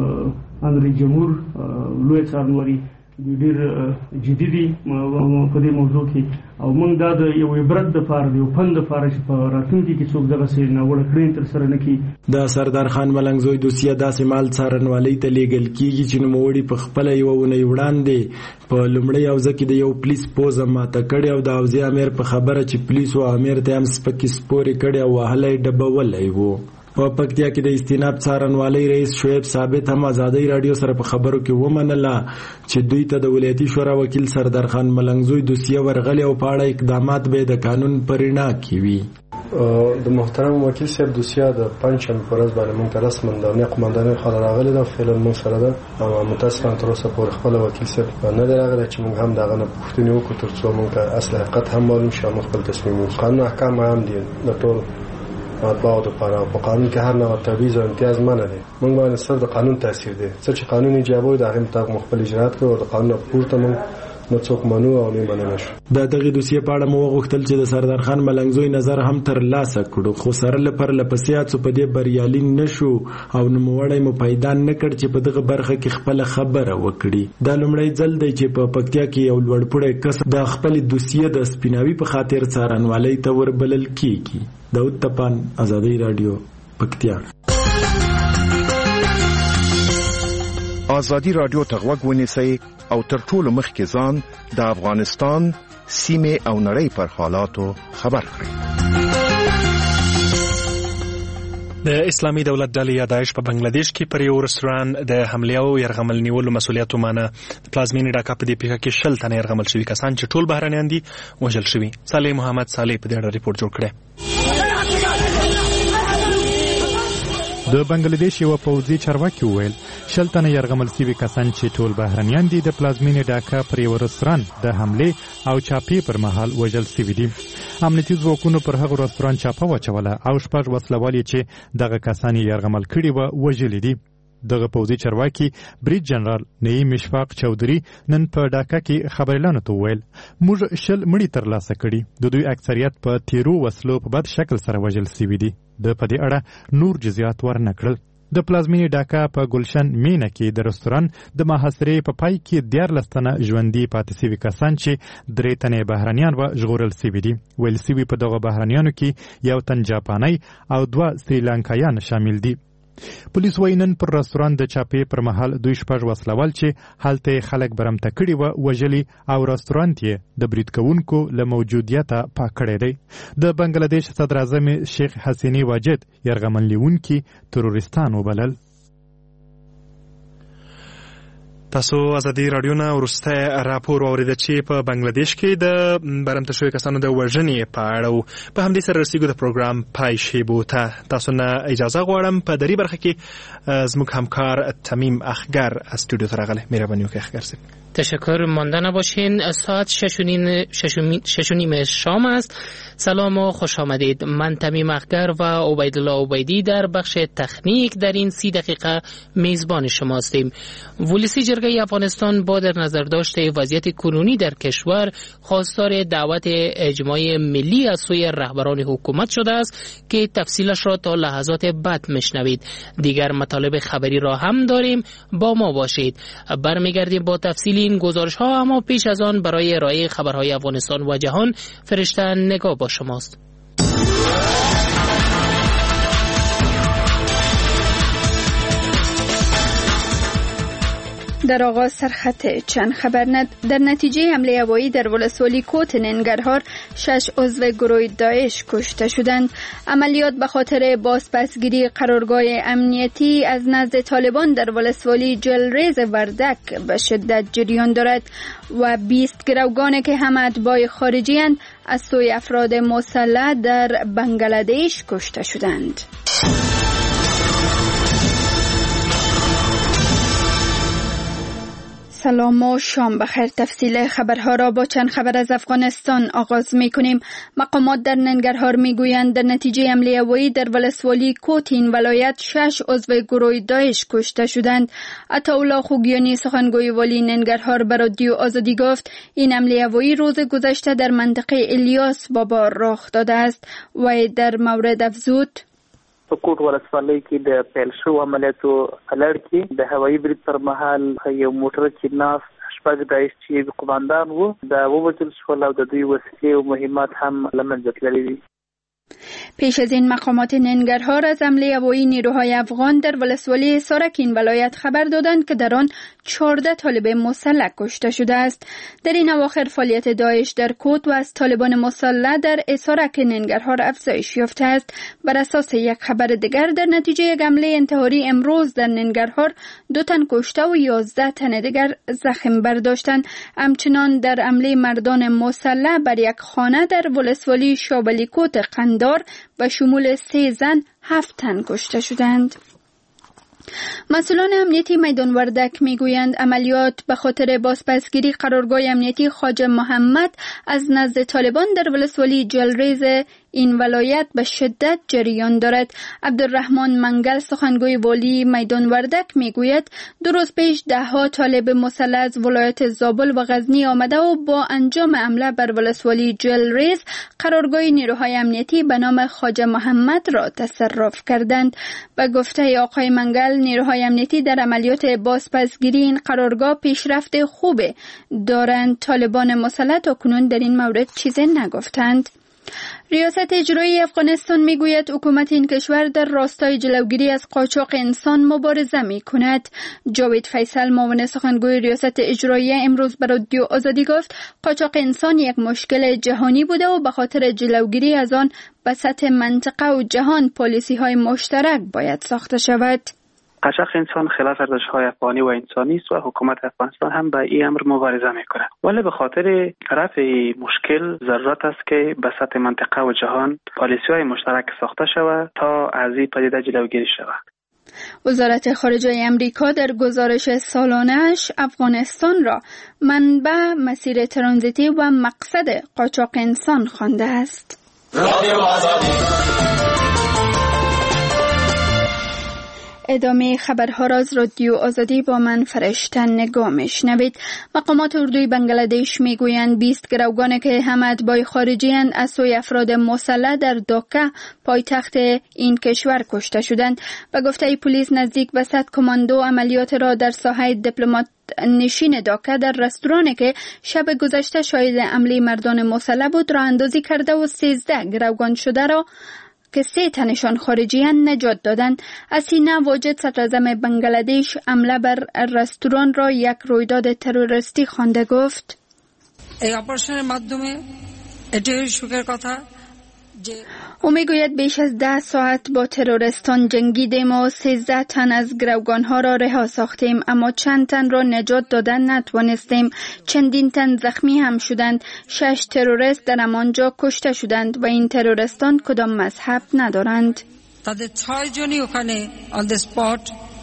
امر جمهور لوی څارنوالي ډیر جدي دي په دې موضوع کې او موږ دا د یو عبرت د فار دی او پند د فار چې په راتلونکي کې څوک دغه سي نه وړ کړی تر سره نه کی. د سردار خان ملنګ زوی دوسیه داسې مال څارنوالي ته لیږل کیږي چې نوموړي په خپل یو ونی وړاندې په لومړی اوزه کې د یو پولیس پوزه ماته کړي او د اوزي امیر په خبره چې پولیس او امیر ته هم سپکې سپورې کړي او وهلې ډبولې وو. په پکتیا کې د استناب څارنوالي رئیس شعیب ثابت هم ازادي رادیو سره په خبرو کې ومنله چې دوی ته د ولایتي شورا وکیل سردار خان ملنګ زوی دوسیه ورغلي او په اړه اقدامات به د قانون پرنا کې وي. د محترم وکیل صاحب دوسیه د پنځم پرز باندې مونږ ته رسمن د امنیه قومندانۍ خبر راغلی دا فعلا مونږ سره ده او متاسفانه تر اوسه پورې خپل وکیل صاحب نه دی راغلی چې مونږ هم دغه نه پوښتنې وکړو تر څو مونږ ته اصل حقیقت هم معلوم شي او خپل تصمیم وکړو. قانون احکام عام دي د ټول مطبوعات لپاره په قانون کې هر نوع تبعیض او امتیاز منع دی. موږ باندې صرف د قانون تاثیر دی. څه چې قانون ایجابوي د هغه مطابق مخبل اجرات کوي او د قانون پورته موږ نو څوک منو او نه مننه شو. د دغه دوسیه په اړه مو غوښتل چې د سردار خان ملنګ زوی نظر هم تر لاسه کړو خو سره لپاره لپسیات په دې بریالي نشو او نو موړی مو پیدا نه کړ چې په دغه برخه کې خپل خبره وکړي. دا لومړی ځل دی چې په پکتیا کې یو لوړپوړی کس د خپل دوسیه د سپیناوي په خاطر څارنوالي ته وربلل کیږي. داود تپان ازادي رادیو پکتیا. ازادي رادیو ته غوږ ونیسئ او تر ټولو مخکې ځان د افغانستان سیمې او نړۍ پر حالاتو خبر کړئ. د اسلامي دولت ډلې یا داعش په بنگلاديش کې پر یو رستوران د حمله او يرغمل نیولو مسولیت ومانه. د پلازمینې ډاکا په دې پیښه کې شل تنه يرغمل شوي کسان چې ټول بهرنیان دي وژل شوي. صالح محمد صالح په دې اړه ریپورت جوړ کړی. د بنگلاديش یو پوځي چارواکي وویل شل تنه يرغمل شوي کسان چې ټول بهرنیان دي د پلازمینې ډاکا پر یو رستوران د حمله او چاپی پر مهال وژل شوي دي. امنیتي ځواکونو پر هغه رستوران چاپه واچوله او شپږ وسلوال چې دغه کسان یې يرغمل کړي و وژلي دي. دغه پوځي چارواکي بریډ جنرال نعیم اشفاق چودھری نن په ډاکا کې خبريالانو ته وویل موږ شل مړي ترلاسه کړي د دوی اکثریت په تیرو وسلو په بد شکل سره وژل شوي دي د په دې اړه نور جزئیات ورنه کړل د پلازمینې ډاکا په ګلشن مینه کې د رستوران د محاصرې په پای کې دیارلس تنه ژوندي پاتې شوي کسان چې درې تنې بهرنیان و ژغورل شوي دي ویل شوي په دغه بهرنیانو کې یو تن جاپانی او دوه سریلانکایان شامل دي پولیس وايي نن پر رستوران د چاپې پر مهال دوی شپږ وسلوال چې هلته خلک برمته کړي و وژلي او رستوران یې د برید کوونکو له موجودیته پاک کړی دی د بنگلاديش صدر اعظم شیخ حسینی واجد یرغمل لیونکي تروریستان وبلل. تاسو ازادي رادیو نه ورسته راپور اوریدل چې په بنگلاديش کې د برمته شوی کسانو د وژنې په اړه په همدې سره رسیدو د پروګرام پای شي بوته. تاسو نه اجازه غواړم په دری برخه کې زموږ همکار تمیم اخگر از استودیو ته راغلی. مهرباني وکړئ اخگر صاحب. تشکر، مانده نباشین. ساعت شش و نیم شام است. سلام و خوش آمدید. من تمیم اخگر و عبیدالله عبیدی در بخش تکنیک در این سی دقیقه میزبان شما هستیم. ولسی جرگه افغانستان با در نظر داشته وضعیت کنونی در کشور خواستار دعوت اجماع ملی از سوی رهبران حکومت شده است که تفصیلش را تا لحظات بعد میشنوید. دیگر مطالب خبری را هم داریم، با ما باشید. برمیگردیم با تفصیل این گزارش ها، اما پیش از آن برای ارائه خبرهای افغانستان و جهان فرشته نگاه با شماست. در آغاز سرخط چند خبر ند در نتیجه حمله هوایی در ولسوالی کوت ننگرهار شش عضو گروه داعش کشته شدند. عملیات به خاطر بازپسگیری قرارگاه امنیتی از نزد طالبان در ولسوالی جلریز وردک به شدت جریان دارد و بیست گروگان که همه اتباع خارجی اند از سوی افراد مسلح در بنگلادیش کشته شدند. سلام و شام بخیر. تفصیل خبرها را با چند خبر از افغانستان آغاز می کنیم. مقامات در ننگرهار می گویند در نتیجه حمله هوایی در ولسوالی کوتین ولایت شش عضو گروه داعش کشته شدند. عطاالله خوگیانی سخنگوی والی ننگرهار به رادیو آزادی گفت این حمله هوایی روز گذشته در منطقه الیاس بابا رخ داده است و در مورد افزود په کوټ ولسوالۍ کې د پیل شو عملیاتو لړ کې د هوایي برید پر مهال یو موټر چې ناس شپږ داعش چې قوماندان وو دا ووژل شول او د دوی وسلې او مهمات هم له منځه تللي دي. پیش از این مقامات ننگرهار از حمله هوایی نیروهای افغان در ولسوالی سارکین ولایت خبر دادند که در آن چهارده طالب مسلح کشته شده است. در این اواخر فعالیت داعش در کوت و از طالبان مسلح در اسارک ننگرهار افزایش یافته است. بر اساس یک خبر دیگر در نتیجه یک حمله انتحاری امروز در ننگرهار دو تن کشته و یازده تن دیگر زخم برداشتند. همچنان در حمله مردان مسلح بر یک خانه در ولسوالی شابلی کوت قندار و شمول سه زن هفت تن کشته شدند. مسئولان امنیتی میدان وردک میگویند عملیات به خاطر بازپسگیری قرارگاه امنیتی خواجه محمد از نزد طالبان در ولسوالی جلریز این ولایت به شدت جریان دارد. عبدالرحمن منگل سخنگوی والی میدان وردک میگوید دو روز پیش ده ها طالب مسلح از ولایت زابل و غزنی آمده و با انجام حمله بر ولسوالی جلریز قرارگاه نیروهای امنیتی به نام خواجه محمد را تصرف کردند. به گفته آقای منگل نیروهای امنیتی در عملیات بازپسگیری این قرارگاه پیشرفت خوبه دارند. طالبان مسلح تاکنون در این مورد چیزی نگفتند. ریاست اجرایی افغانستان میگوید حکومت این کشور در راستای جلوگیری از قاچاق انسان مبارزه می کند. جاوید فیصل معاون سخنگوی ریاست اجرایی امروز به رادیو آزادی گفت قاچاق انسان یک مشکل جهانی بوده و به خاطر جلوگیری از آن به سطح منطقه و جهان پالیسی های مشترک باید ساخته شود. قاچاق انسان خلاف ارزش‌های افغانی و انسانی است و حکومت افغانستان هم به این امر مبارزه می‌کند. ولی به خاطر رفع مشکل ضرورت است که به سطح منطقه و جهان پالیسی‌های مشترک ساخته شود تا از این پدیده جلوگیری شود. وزارت خارجه امریکا در گزارش سالانه‌اش افغانستان را منبع، مسیر ترانزیتی و مقصد قاچاق انسان خوانده است. ادامه خبرها را از رادیو آزادی با من فرشته نگاه میشنوید. مقامات اردوی بنگلادش میگویند بیست گروگان که هم اتباع خارجی اند از سوی افراد مسلح در داکا پایتخت این کشور کشته شدند. به گفته پلیس نزدیک به صد کماندو عملیات را در ساحه دیپلمات نشین داکا در رستورانی که شب گذشته شاهد حمله مردان مسلح بود راه اندازی کرده و سیزده گروگان شده را که سه تنشان خارجیان نجات دادند. اسینا واجد صدراعظم بنگلادش حمله بر رستوران را یک رویداد تروریستی خوانده گفت. এই অপারেশনের মাধ্যমে এটাই সুখের কথা او میگوید بیش از ده ساعت با تروریستان جنگیدیم و سیزده تن از گروگانها را رها ساختیم، اما چند تن را نجات دادن نتوانستیم. چندین تن زخمی هم شدند. شش تروریست در همانجا کشته شدند و این تروریستان کدام مذهب ندارند. তাদের ছয় জনই ওখানে অন দ্য স্পট.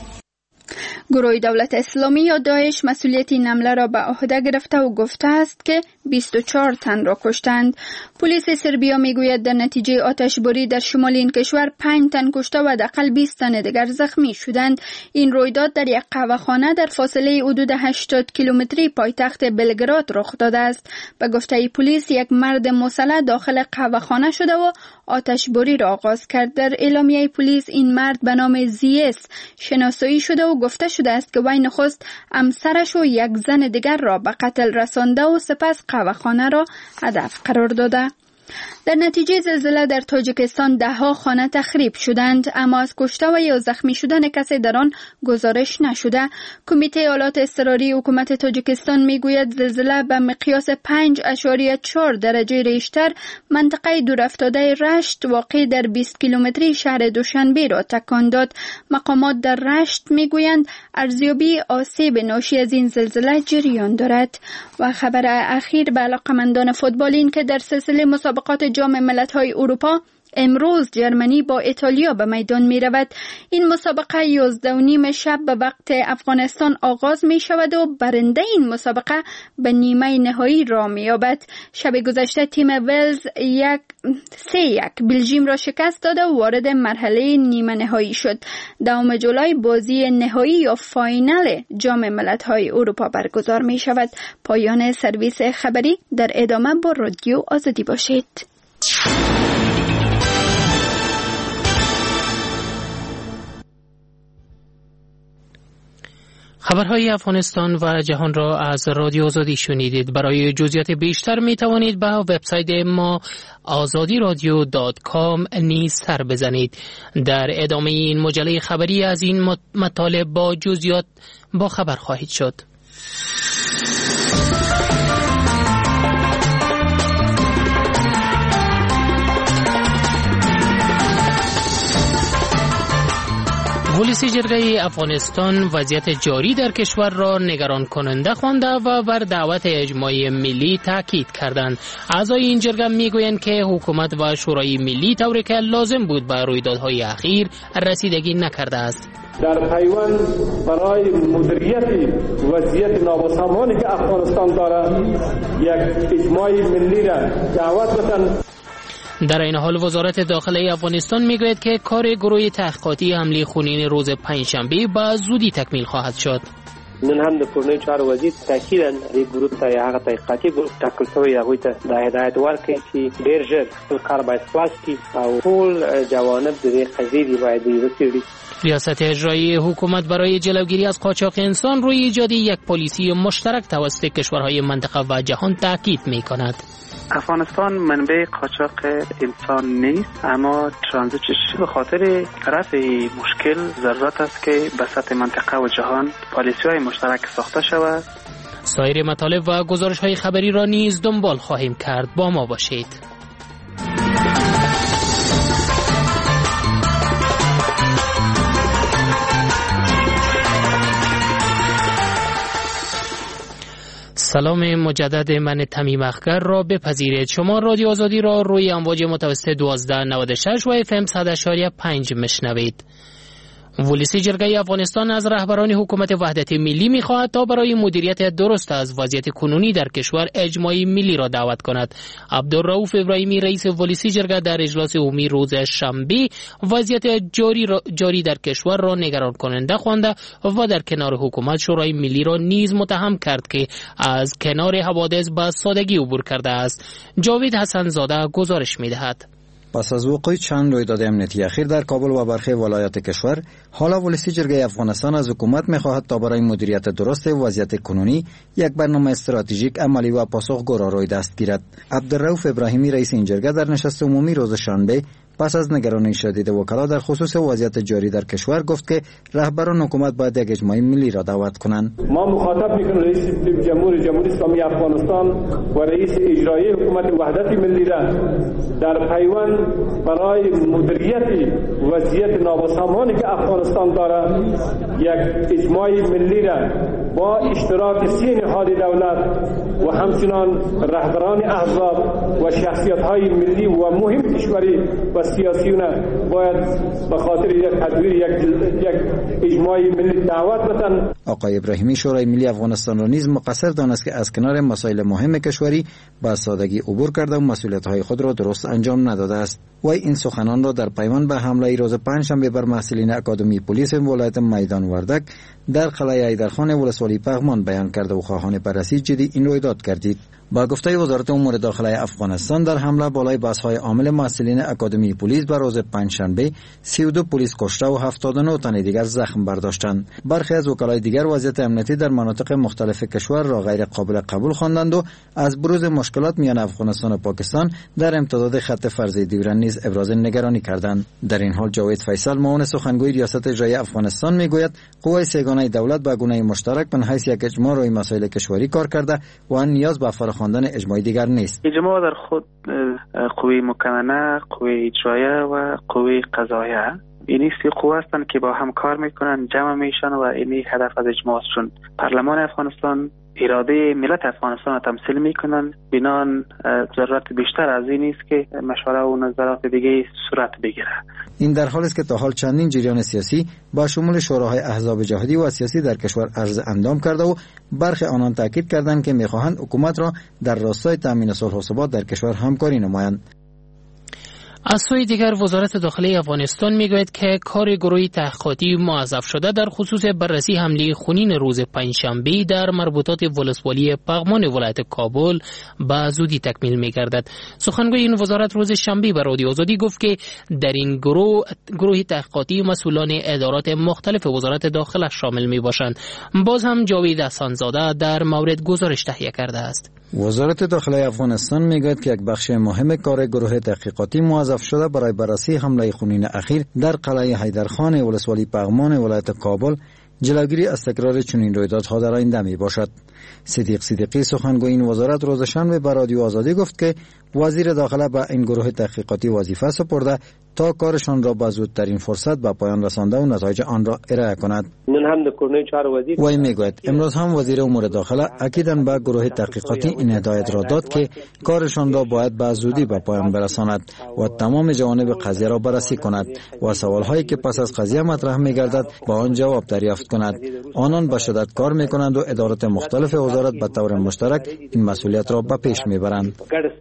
گروه دولت اسلامی یا داعش مسئولیت این حمله را به عهده گرفته و گفته است که بیست و چهار تن را کشتند. پلیس سربیا میگوید در نتیجه آتشباری در شمال این کشور پنج تن کشته و حداقل بیست تن دیگر زخمی شدند. این رویداد در یک قهوه‌خانه در فاصله حدود هشتاد کیلومتری پایتخت بلگراد رخ داده است. به گفته پلیس یک مرد مسلح داخل قهوه‌خانه شده و آتشباری را آغاز کرد. در اعلامیه پلیس این مرد به نام زیس شناسایی شده و گفته شده است که وی نخست همسرش و یک زن دیگر را به قتل رسانده و سپس قهوه‌خانه را هدف قرار داده. در نتیجه زلزله در تاجیکستان ده ها خانه تخریب شدند، اما از کشته و یا زخمی شدن کسی در آن گزارش نشده. کمیته حالات اضطراری حکومت تاجیکستان میگوید زلزله به مقیاس پنج اشاریه چهار درجه ریشتر منطقه دورافتاده رشت واقع در بیست کیلومتری شهر دوشنبه را تکان داد. مقامات در رشت میگویند ارزیابی آسیب ناشی از این زلزله جریان دارد. و خبر اخیر به علاقه‌مندان فوتبال این که در سلسله مسابقات جام ملت‌های اروپا امروز جرمنی با ایتالیا به میدان می رود. این مسابقه یازده و نیم شب به وقت افغانستان آغاز می شود و برنده این مسابقه به نیمه نهایی را می یابد. شب گذشته تیم ولز یک سه یک بلژیم را شکست داده و وارد مرحله نیمه نهایی شد. دوم جولای بازی نهایی یا فاینال جام ملت‌های اروپا برگزار می شود. پایان سرویس خبری. در ادامه با رادیو آزادی باشید. خبرهای افغانستان و جهان را از رادیو آزادی شنیدید. برای جزئیات بیشتر می توانید به وبسایت ما آزادی رادیو دات کام نیز سر بزنید. در ادامه این مجله خبری از این مطالب با جزئیات با خبر خواهید شد. ولسی جرگه افغانستان وضعیت جاری در کشور را نگران کننده خوانده و بر دعوت اجماعی ملی تاکید کردند. اعضای این جرگه میگویند که حکومت و شورای ملی طوری که لازم بود به رویدادهای اخیر رسیدگی نکرده است. در پیوند برای مدیریت وضعیت نابسامانی که افغانستان دارد یک اجماع ملی را دعوت بکنند. در این حال وزارت داخلی افغانستان میگوید که کار گروه تحقیقاتی حمله خونین روز پنجشنبه با زودی تکمیل خواهد شد. نن هم د کورنۍ چارو وزیر تاکیداً دې ګروپ ته هغه تحقیقاتي ګروپ ټاکل شوی هغوی ته د هدایت ورکړي چې ډېر ژر خپل کار باید خلاص کړي او ټول جوانب د دې قضیې باید وڅېړي. ریاست اجرایی حکومت برای جلوگیری از قاچاق انسان روی ایجاد یک پلیسی مشترک توسط کشورهای منطقه و جهان تاکید می‌کند. افغانستان منبع قاچاق انسان نیست، اما ترانزیتش به خاطر رفع مشکل ضرورت است که به سطح منطقه و جهان پالیسی‌های مشترک ساخته شود. سایر مطالب و گزارش‌های خبری را نیز دنبال خواهیم کرد. با ما باشید. سلام مجدد من تمیم اخگر را بپذیرید. شما رادیو آزادی را روی امواج متوسط دوازده نود و شش و اف ام صد و پنج مشنوید. ولسی جرگه افغانستان از رهبران حکومت وحدت ملی می‌خواهد تا برای مدیریت درست از وضعیت کنونی در کشور اجماع ملی را دعوت کند. عبدالرؤوف ابراهیمی رئیس ولسی جرگه در اجلاس عمومی روز شنبه وضعیت جاری, را جاری در کشور را نگران کننده خوانده و در کنار حکومت شورای ملی را نیز متهم کرد که از کنار حوادث به سادگی عبور کرده است. جاوید حسن زاده گزارش می‌دهد. پس از وقوع چند رویداد امنیتی اخیر در کابل و برخی ولایات کشور، حالا ولسی جرگه افغانستان از حکومت می‌خواهد تا برای مدیریت درست وضعیت کنونی یک برنامه استراتژیک عملی و پاسخگو را روی دست گیرد. عبدالرؤوف ابراهیمی رئیس این جرگه در نشست عمومی روز شنبه پس از نگرانی شدید وکلا در خصوص وضعیت جاری در کشور گفت که رهبران حکومت باید یک اجماع ملی را دعوت کنند. ما مخاطب میکنیم رئیس جمهور جمهوری اسلامی افغانستان و رئیس اجرایی حکومت وحدت ملی را در پیوند برای مدیریت وضعیت نابسامانی که افغانستان دارد یک اجماع ملی را با اشتراک سی نهاد دولت و همچنان رهبران احزاب و شخصیت‌های ملی و مهم کشوری و سیاسیون باید به خاطر یک تدبیر یک یک اجماع ملی دعوت بدن. آقای ابراهیمی شورای ملی افغانستان را نیز مقصر دانست که از کنار مسائل مهم کشوری با سادگی عبور کرده و مسئولیت‌های خود را درست انجام نداده است. و این سخنان را در پیمان به حمله روز پنجشنبه بر محصلین اکادمی پلیس ولایت میدان وردک در قلعه ایدرخان ولسوالی پغمان بیان کرده و خواهان بررسی جدی این رویداد کردید. با گفته وزارت امور داخلی افغانستان در حمله بالای بس‌های عامل محصلین اکادمی پلیس بر روز پنجشنبه سی و دو پلیس کشته و هفتاد و نه تن دیگر زخم برداشتند. برخی از وکلای دیگر وضعیت امنیتی در مناطق مختلف کشور را غیر قابل قبول خواندند و از بروز مشکلات میان افغانستان و پاکستان در امتداد خط فرضی دیورن نیز ابراز نگرانی کردند. در این حال جاوید فیصل معاون سخنگوی ریاست اجرایی افغانستان میگوید قوای سه‌گانه دولت با گونه مشترک به حیث یک اجماع روی مسائل کشوری کار کرده و نیاز به فراخواندن اجماع دیگر نیست. اجماع در خود قوه مکننه، قوه اجرایه و قوه قضاییه این سی قوه هستند که با هم کار میکنن، جمع میشن و این هدف از اجماع است. چون پارلمان افغانستان اراده ملت افغانستان را تمثیل میکنن، بنان ضرورت بیشتر از این است که مشوره و نظرات دیگه صورت بگیره. این در حالی است که تا حال چندین جریان سیاسی با شمول شوراهای احزاب جهادی و سیاسی در کشور عرض اندام کرده و برخی آنان تاکید کردند که میخواهند حکومت را در راستای تامین صلح و ثبات در کشور همکاری نمایند. از سوی دیگر وزارت داخلی افغانستان میگوید که کار گروه تحقیقاتی موظف شده در خصوص بررسی حمله خونین روز پنجشنبه در مربوطات ولسوالی پغمان ولایت کابل به زودی تکمیل میگردد. سخنگوی این وزارت روز شنبه به رادیو آزادی گفت که در این گروه گروه تحقیقاتی مسئولان ادارات مختلف وزارت داخله شامل می باشند. باز هم جاوید حسن‌زاده در مورد گزارش تهیه کرده است. وزارت داخلی افغانستان میگوید که یک بخش مهم کار گروه تحقیقاتی موظف شده برای بررسی حمله خونین اخیر در قلعه حیدرخان ولسوالی پغمان ولایت کابل جلوگیری از تکرار چنین رویدادها در آینده می باشد. صدیق صدیقی سخنگوی این وزارت روز شنبه به رادیو آزادی گفت که وزیر داخله به این گروه تحقیقاتی وظیفه سپرده تا کارشان را با زودترین فرصت به پایان رسانده و نتایج آن را ارائه کند. وی میگوید امروز هم وزیر امور داخله اکیداً به گروه تحقیقاتی این هدایت را داد که کارشان را باید به زودی به پایان برساند و تمام جوانب قضیه را بررسی کند و سوالهایی که پس از قضیه مطرح میگردد با آن جواب دریافت کند. آنان به شدت کار میکنند و ادارات مختلف وزارت به طور مشترک این مسئولیت را به پیش میبرند.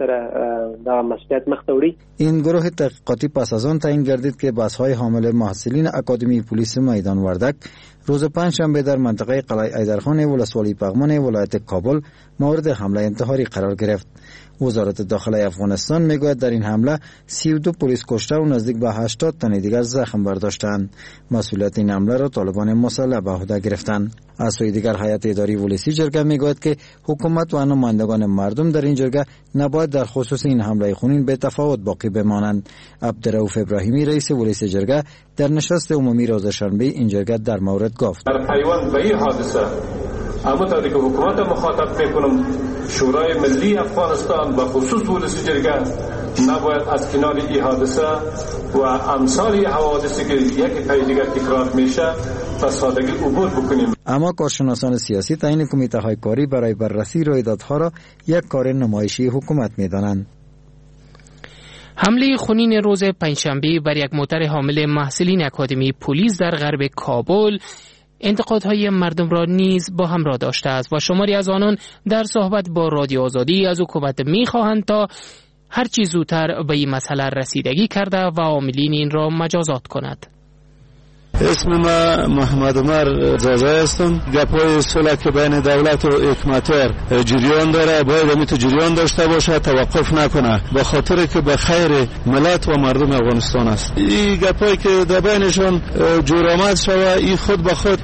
این گروه تحقیقاتی پس از آن تعیین گردید که بس‌های حامل محصلین اکادمی پلیس میدان وردک روز پنجشنبه در منطقه قلعه ایدرخان ولسوالی پغمان ولایت کابل مورد حمله انتحاری قرار گرفت. وزارت داخلی افغانستان میگوید در این حمله سی و دو پلیس کشته و نزدیک به هشتاد تن دیگر زخم برداشتند. مسئولیت این حمله را طالبان مسلح به عهده گرفتند. از سوی دیگر هیئت اداری ولسی جرگه میگوید که حکومت و نمایندگان مردم در این جرگه نباید در خصوص این حمله خونین به تفاوت باقی بمانند. عبدالرؤوف ابراهیمی رئیس ولسی جرگه در نشست عمومی روز شنبه این جرگه در مورد گفت: در پیوند به این حادثه اما طوری که حکومت مخاطب میکنم شورای ملی افغانستان و خصوص ولسی جرگه نباید از کنار این حادثه و امثال حوادثی که یکی پای دیگر تکرار میشه و سادگی عبور بکنیم. اما کارشناسان سیاسی تعیین کمیته های کاری برای بررسی رویدادها را یک کار نمایشی حکومت میدانند. حمله خونین روز پنجشنبه بر یک موتر حامل محصلین اکادمی پلیس در غرب کابل انتقادهای مردم را نیز با همراه داشته است و شماری از آنان در صحبت با رادیو آزادی از حکومت می‌خواهند تا هر چه زودتر به این مسئله رسیدگی کرده و عاملین این را مجازات کند. اسم ما محمد عمر زازا هستم. گپای صلح که بین دولت و حکومتر جریان داره باید همین تو جریان داشته باشه، توقف نکنه، به خاطر که به خیر ملت و مردم افغانستان است. این گپایی که در بینشون جور آمد شوه این خود به خود.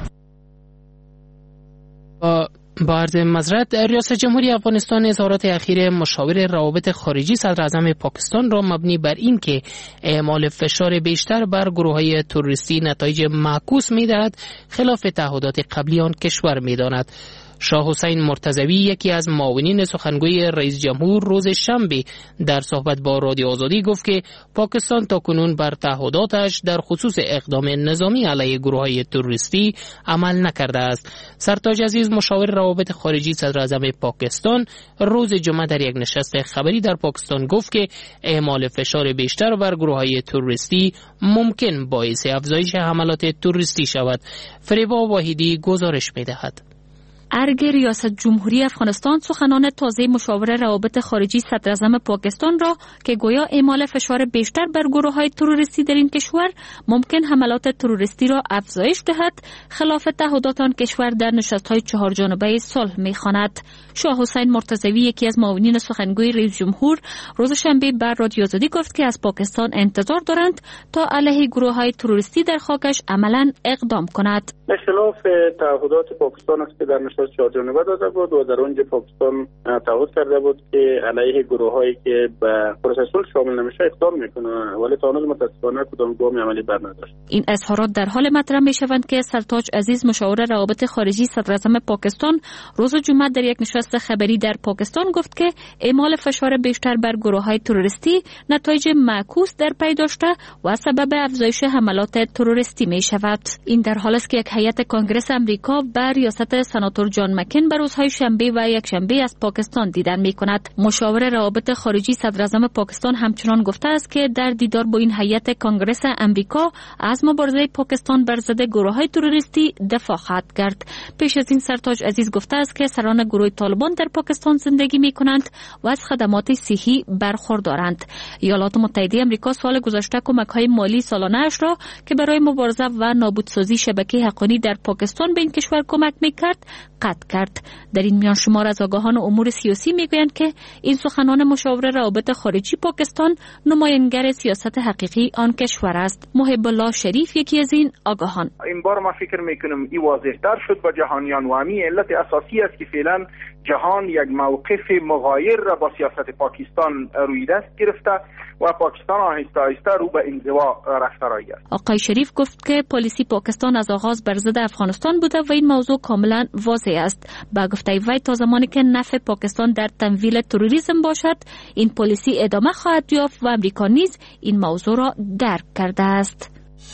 با عرض معذرت، ریاست جمهوری افغانستان اظهارات اخیر مشاور روابط خارجی صدر اعظم پاکستان را مبنی بر این که اعمال فشار بیشتر بر گروه‌های تروریستی نتایج معکوس می‌دهد خلاف تعهدات قبلی آن کشور می‌داند. شاه حسین مرتضوی یکی از معاونین سخنگوی رئیس جمهور روز شنبه در صحبت با رادیو آزادی گفت که پاکستان تاکنون بر تعهداتش در خصوص اقدام نظامی علیه گروه‌های تروریستی عمل نکرده است. سرتاج عزیز مشاور روابط خارجی صدر اعظم پاکستان روز جمعه در یک نشست خبری در پاکستان گفت که اعمال فشار بیشتر بر گروه‌های تروریستی ممکن باعث افزایش حملات تروریستی شود. فریبا واحدی گزارش می‌دهد. ارگ ریاست جمهوری افغانستان سخنان تازه مشاور روابط خارجی صدر اعظم پاکستان را که گویا اعمال فشار بیشتر بر گروه‌های تروریستی در این کشور ممکن حملات تروریستی را افزایش دهد خلاف تعهدات آن کشور در نشست‌های چهار جانبه صلح می‌خواند. شاه حسین مرتضوی یکی از معاونین سخنگوی رئیس جمهور روز شنبه بر رادیو آزادی گفت که از پاکستان انتظار دارند تا علیه گروه‌های تروریستی در خاکش عملاً اقدام کند. به خلاف تعهدات پاکستان است که در نشست چهار جانبه داده بود و در اونجا پاکستان تعهد کرده بود که علیه گروه‌هایی که به پروسه صلح شامل نمیشه اقدام میکنه، ولی تا هنوز متاسفانه کدام گام عملی بر نداشت. این اظهارات در حال مطرح میشوند که سرتاج عزیز مشاور روابط خارجی صدر اعظم پاکستان روز جمعه در یک نشست خبری در پاکستان گفت که اعمال فشار بیشتر بر گروه‌های تروریستی نتایج معکوس در پی داشته و سبب افزایش حملات تروریستی میشود. این در حالی است که یک هیئت کنگره آمریکا بر ریاست سناتور جان مکن بر روزهای شنبه و یک شنبه از پاکستان دیدن می‌کند. مشاور روابط خارجی صدر اعظم پاکستان همچنان گفته است که در دیدار با این هیئت کنگره آمریکا از مبارزه پاکستان بر ضد گروه‌های تروریستی دفاع خواهد کرد. پیش از این سرتاج عزیز گفته است که سران گروه طالبان در پاکستان زندگی می‌کنند و از خدمات صحی برخوردارند. ایالات متحده آمریکا سال گذشته کمک‌های مالی سالانه‌اش را که برای مبارزه و نابودسازی شبکه حقانی در پاکستان به این کشور کمک می‌کرد قطع کرد. در این میان شمار از آگاهان امور سیاسی میگویند که این سخنان مشاور روابط خارجی پاکستان نماینگر سیاست حقیقی آن کشور است. محب الله شریف یکی از این آگاهان. این بار ما فکر میکنم این واضح‌تر شد با جهانیان و همین علت اساسی است که فعلا جهان یک موقف مغایر را با سیاست پاکستان روی دست گرفته و پاکستان آهسته آهسته رو به انزوا رفته رایی است. آقای شریف گفت که پالیسی پاکستان از آغاز بر ضد افغانستان بوده و این موضوع کاملا واضح است. با گفته وی تا زمانی که نفع پاکستان در تمویل تروریسم باشد این پالیسی ادامه خواهد یافت و امریکا نیز این موضوع را درک کرده است.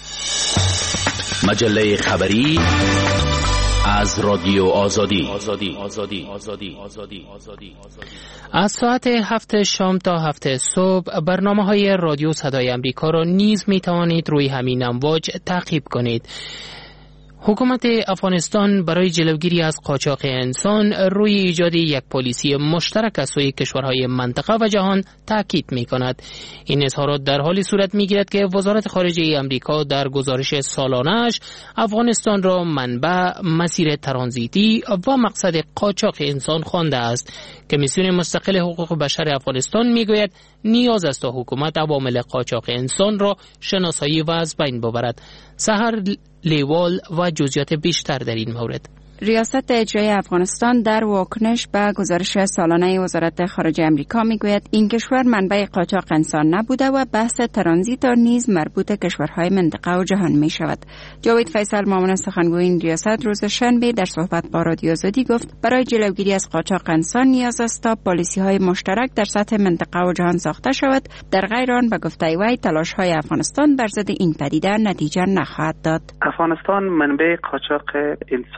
مجله خبری از رادیو آزادی. آزادی. آزادی. آزادی. آزادی. آزادی. از ساعت هفت شام تا هفت صبح برنامه‌های رادیو صدای امریکا را نیز می توانید روی همین امواج تعقیب کنید. حکومت افغانستان برای جلوگیری از قاچاق انسان روی ایجاد یک پالیسی مشترک از سوی کشورهای منطقه و جهان تاکید می‌کند. این اظهارات در حالی صورت می‌گیرد که وزارت خارجه آمریکا در گزارش سالانه‌اش افغانستان را منبع، مسیر ترانزیتی و مقصد قاچاق انسان خوانده است. کمیسیون مستقل حقوق بشر افغانستان می‌گوید نیاز است تا حکومت عوامل قاچاق انسان را شناسایی و از بین ببرد. سحر لیوال و جزئیات بیشتر در این مورد. ریاست اجرایی افغانستان در واکنش به گزارش سالانه وزارت خارجه آمریکا میگوید این کشور منبع قاچاق انسان نبوده و بحث ترانزیت نیز مربوط کشورهای منطقه و جهان می شود. جاوید فیصل معاون سخنگوی این ریاست روز شنبه در صحبت با رادیو آزادی گفت برای جلوگیری از قاچاق انسان نیاز است تا پالیسی‌های مشترک در سطح منطقه و جهان ساخته شود. در غیر آن به گفته وی تلاش‌های افغانستان بر ضد این پدیده نتیجه نخواهد داد. افغانستان منبع قاچاق انسان نیست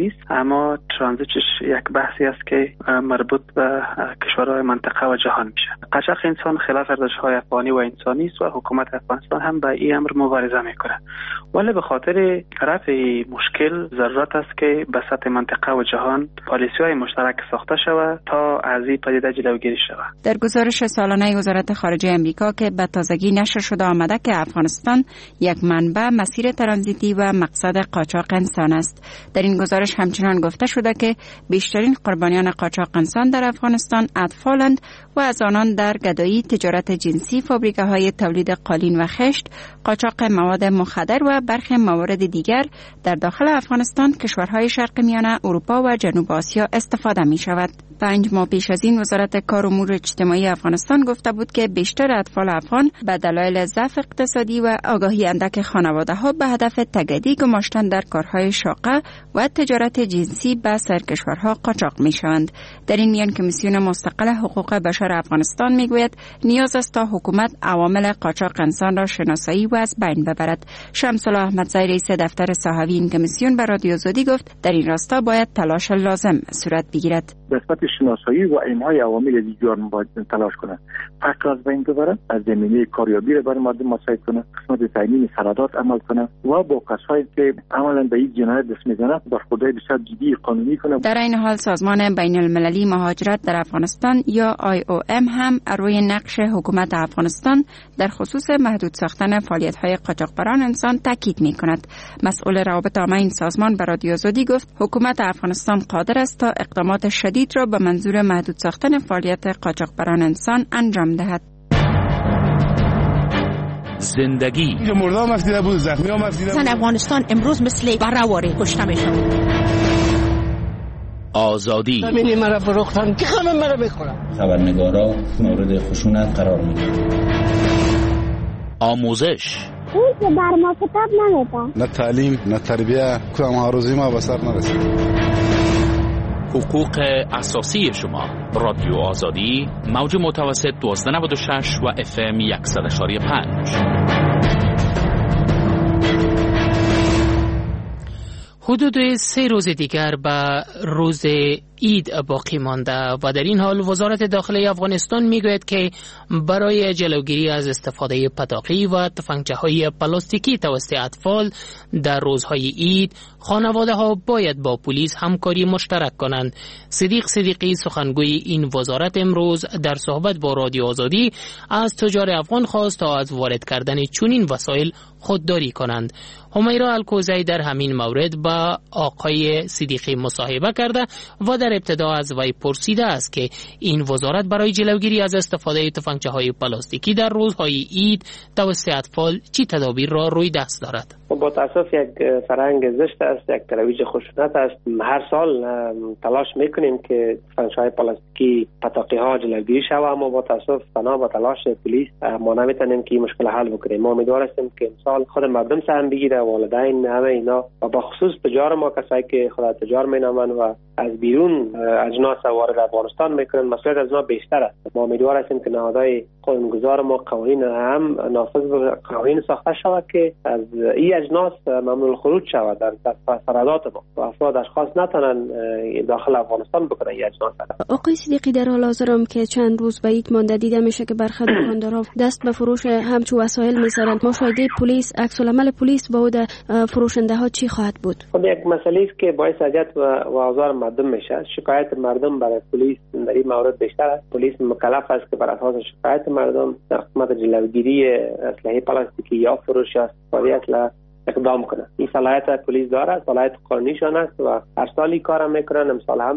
نیست، اما ترانزیتش یک بحثی است که مربوط به کشورهای منطقه و جهان میشه. قاچاق انسان خلاف ارزش‌های افغانی و انسانی است و حکومت افغانستان هم به این امر مبارزه میکنه، ولی به خاطر رفع مشکل ضرورت است که به سطح منطقه و جهان پالیسی‌های مشترک ساخته شود تا از این پدیده جلوگیری شود. در گزارش سالانه وزارت خارجه امریکا که به تازگی نشر شده آمده که افغانستان یک منبع مسیر ترانزیتی و مقصد قاچاق انسان است. در این گزارش همچنان گفته شده که بیشترین قربانیان قاچاق انسان در افغانستان اطفالند و از آنان در گدایی، تجارت جنسی، فابریکه‌های تولید قالین و خشت، قاچاق مواد مخدر و برخی موارد دیگر در داخل افغانستان، کشورهای شرق میانه، اروپا و جنوب آسیا استفاده می شود. پنج ماه پیش از این وزارت کار امور اجتماعی افغانستان گفته بود که بیشتر اطفال افغان به دلایل ضعف اقتصادی و آگاهی اندک خانواده‌ها به هدف تگدی گماشتن در کارهای شاقه و تجارت جنسی به سرکشورها قاچاق می شوند. در این میان کمیسیون مستقل حقوق بشر افغانستان می گوید نیاز است تا حکومت عوامل قاچاق انسان را شناسایی و از بین ببرد. شمس الله احمدزی رئیس دفتر صحوی این کمیسیون به رادیو آزادی گفت در این راستا باید تلاش لازم صورت بگیرد. نسبت شناسایی و اینهای عوامل دیگر باید تلاش کنند. فقر از بین ببرد، از زمینه کاریابی را بر مردم مساعد کنند، قسمت تعیین سرادات عمل کنند و با کسایی که عملا به این جنایت دست میزنند برخوردهای بسیار جدی قانونی کنند. در این حال سازمان بین المللی مهاجرت در افغانستان یا آی او ام هم روی نقش حکومت افغانستان در خصوص محدود ساختن فعالیت‌های قاچاقبران انسان تاکید می‌کند. مسئول روابط عامه این سازمان به رادیو آزادی گفت حکومت افغانستان قادر است تا اقدامات شدید را به منظور محدود ساختن فعالیت قاچاقبران انسان انجام دهد. زندگی مردم مفتیده بود، زخمی ها مفتیده بود. افغانستان امروز مثل برآوری کشته میشود. آزادی زمینی مرا فروختن که همه مرا بخورن. خبرنگارا مورد خشونت قرار میگیرند. آموزش اون که بر ما کتاب نمیده. نه تعلیم نه تربیه، کدام هاروزی ما به سر نرسید. حقوق اساسی شما. رادیو آزادی، موج متوسط دوازده نود و شش و اف ام صد و پنج. حدود سه روز دیگر به روز عید باقی مانده و در این حال وزارت داخلی افغانستان میگوید که برای جلوگیری از استفاده پتاقی و تفنگچه‌های پلاستیکی توسط اطفال در روزهای عید، خانواده ها باید با پلیس همکاری مشترک کنند. صدیق صدیقی سخنگوی این وزارت امروز در صحبت با رادیو آزادی از تجار افغان خواست تا از وارد کردن چنین وسایل خودداری کنند. همیرا الکوزی در همین مورد با آقای صدیقی مصاحبه کرده و در ابتدا از وی پرسیده است که این وزارت برای جلوگیری از استفاده تفنگچه‌های پلاستیکی در روزهای عید توسط اطفال چی تدابیر را روی دست دارد. با تاسف یک فرهنگ زشت است، یک ترویج خشونت است. هر سال تلاش میکنیم که تفنگچه‌های پلاستیکی، پتاقی ها جلوگیری شود، اما با تاسف بنا به تلاش پلیس ما نمیتونیم که این مشکل حل بکنیم. ما امیدوار هستیم که امسال خود مردم سهم بگیره، والدین، همه اینا و با خصوص تجار ما، کسایی که خود تجار مینامن و از بیرون اجناس وارد افغانستان میکنن، مسئولیت از ما بیشتر است. ما امیدوار هستیم که نهادهای قانونگذار ما قوانین هم نافذ قوانین ساخته شود که از این اجناس ممنوع الخروج شود در سرحدات ما و افراد اشخاص نتونن داخل افغانستان بکنن این اجناس. آقای صدیقی، در حال حاضرم که چند روز به عید مانده دیده میشه که برخی دکاندارا دست به فروش همچو وسایل میذارن. مشاهده پلیس، عکس العمل پلیس با اود فروشنده ها چی خواهد بود؟ خب یک مسئله است که باعث اذیت و آزار مردم میشه. شکایت مردم برای پلیس در این مورد بیشتر است. پلیس مکلف است که بر اساس شکایت مردم در قسمت جلوگیری اسلحه پلاستیکی یا فروش یا استفاده اسلحه اقدام کنه. این صلاحیت پلیس داره، صلاحیت قانونیشان است و هر سال این کارم میکنن. امسال هم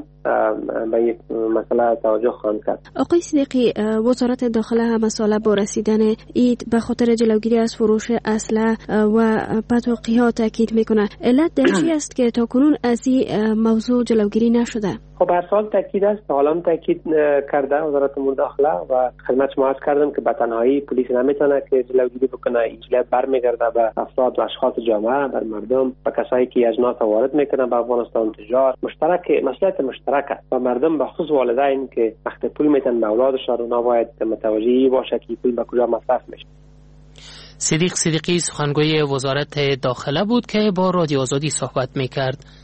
به این مسئله توجه خواهند کرد. آقای صدیقی، وزارت داخله هم ساله با رسیدن عید به خاطر جلوگیری از فروش اسلحه و پتاقی ها تاکید میکنه. علت در چی است که تاکنون از این موضوع جلوگیری نشده؟ خب هر سال تاکید است، حالا هم تاکید کرده وزارت امور داخله و خدمت شما عرض کردم که به تنهایی پلیس نمیتونه که جلوگیری بکنه. این جلوگیری برمیگرده به افراد و اشخاص جامعه، بر مردم، به کسایی که اجناس وارد میکنن به افغانستان، تجار. مشترک مسئولیت مشترک است و مردم به خصوص والدین که وقت پول میتن به اولادشان، اونا باید متوجه باشه که پول به کجا مصرف میشه. صدیق صدیقی سخنگوی وزارت داخله بود که با رادیو آزادی صحبت میکرد.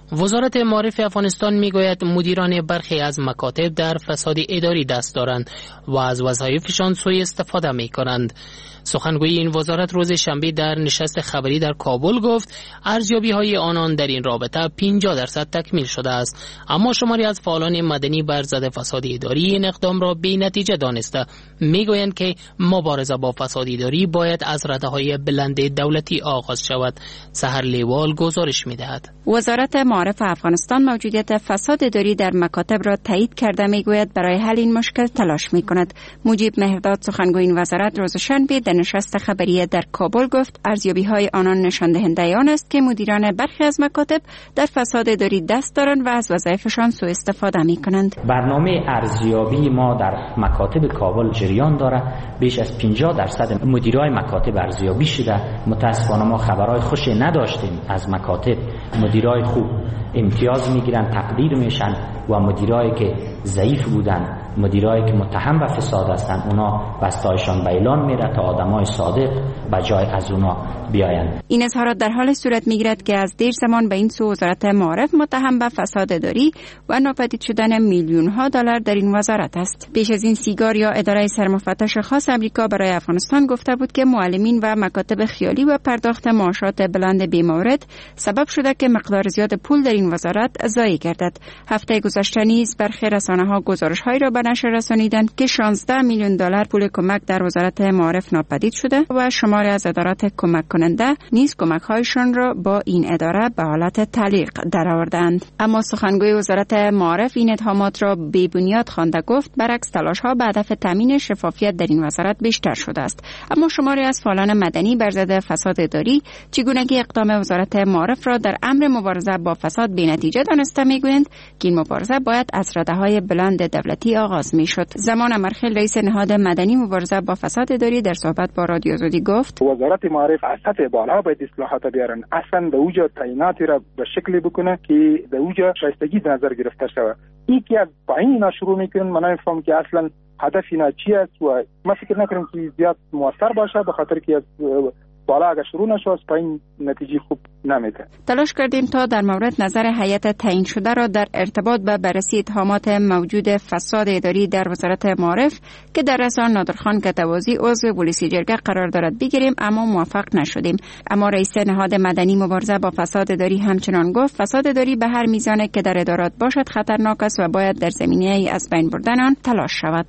وزارت معارف افغانستان میگوید مدیران برخی از مکاتب در فساد اداری دست دارند و از وظایفشان سوء استفاده می کنند. سخنگوی این وزارت روز شنبه در نشست خبری در کابل گفت ارزیابی های آنان در این رابطه پنجاه درصد تکمیل شده است، اما شماری از فعالان مدنی بر ضد فساد اداری این اقدام را بی نتیجه دانسته میگویند که مبارزه با فساد اداری باید از رده‌های بلند دولتی آغاز شود. سحر لیوال گزارش میدهد. وزارت معارف افغانستان موجودیت فساد اداری در مکاتب را تایید کرده میگوید برای حل این مشکل تلاش میکند. مجیب مهرداد سخنگوی این وزارت روز شنبه در نشست خبری در کابل گفت ارزیابی های آنان نشان دهنده آن است که مدیران برخی از مکاتب در فساد اداری دست دارند و از وظایفشان سوء استفاده می کنند. برنامه ارزیابی ما در مکاتب کابل جریان داره. بیش از پنجاه درصد مدیرای مکاتب ارزیابی شده. متاسفانه ما خبرهای خوشی نداشتیم از مکاتب. مدیرای خوب امتیاز میگیرن، تقدیر میشن و مدیرایی که ضعیف بودن، مدیرایی که متهم به فساد هستند، اونا بستایشان به اعلان میره تا آدمای صادق به جای از اونا بیاین. این اظهارات در حال صورت میگیرد که از دیر زمان به این سو وزارت معارف متهم به فساد اداری و ناپدید شدن میلیون ها دلار در این وزارت است. پیش از این سیگار یا اداره سرمفتش خاص امریکا برای افغانستان گفته بود که معلمین و مکاتب خیالی و پرداخت معاشات بلند بی‌مورد سبب شده که مقدار زیاد پول در این وزارت ضایع گردد. هفته گذشته نیز برخی رسانه‌ها گزارش‌هایی را به نشر رسانیدند که شانزده میلیون دلار پول کمک در وزارت معارف ناپدید شده و شماری از ادارات کمک کننده نیز کمک‌هایشان را با این اداره به حالت تعلیق درآوردند. اما سخنگوی وزارت معارف این اتهامات را بی بنیاد خوانده گفت برعکس تلاش‌ها به هدف تامین شفافیت در این وزارت بیشتر شده است. اما شماری از فعالان مدنی بر ضد فساد اداری چگونگی اقدام وزارت معارف را در امر مبارزه با فساد بی‌نتیجه دانسته می‌گویند که این مبارزه باید از رده‌های بلند دولتی آغاز می‌شد. زمان امرخیل رئیس نهاد مدنی مبارزه با فساد اداری در صحبت با رادیو آزادی گفت وزارت معارف از سطح بالا باید اصلاحات بیارن، اصلا به اوجا تعییناتی را به شکلی بکنه که به اوجا شایستگی در نظر گرفته شود. این که از پایین اینا شروع میکنن، من نمیفهم که اصلا هدف اینا چی است و ما فکر نکنم که زیاد موثر باشه، به خاطر که از بالا اگه شروع نشه از پایین نتیجه خوب نمیده. تلاش کردیم تا در مورد نظر هیئت تعیین شده را در ارتباط به بررسی اتهامات موجود فساد اداری در وزارت معارف که در رأس آن نادرخان کتوازی عضو پلیسی جرگه قرار دارد بگیریم، اما موفق نشدیم. اما رئیس نهاد مدنی مبارزه با فساد اداری همچنان گفت فساد اداری به هر میزانی که در ادارات باشد خطرناک است و باید در زمینه از بین بردن آن تلاش شود.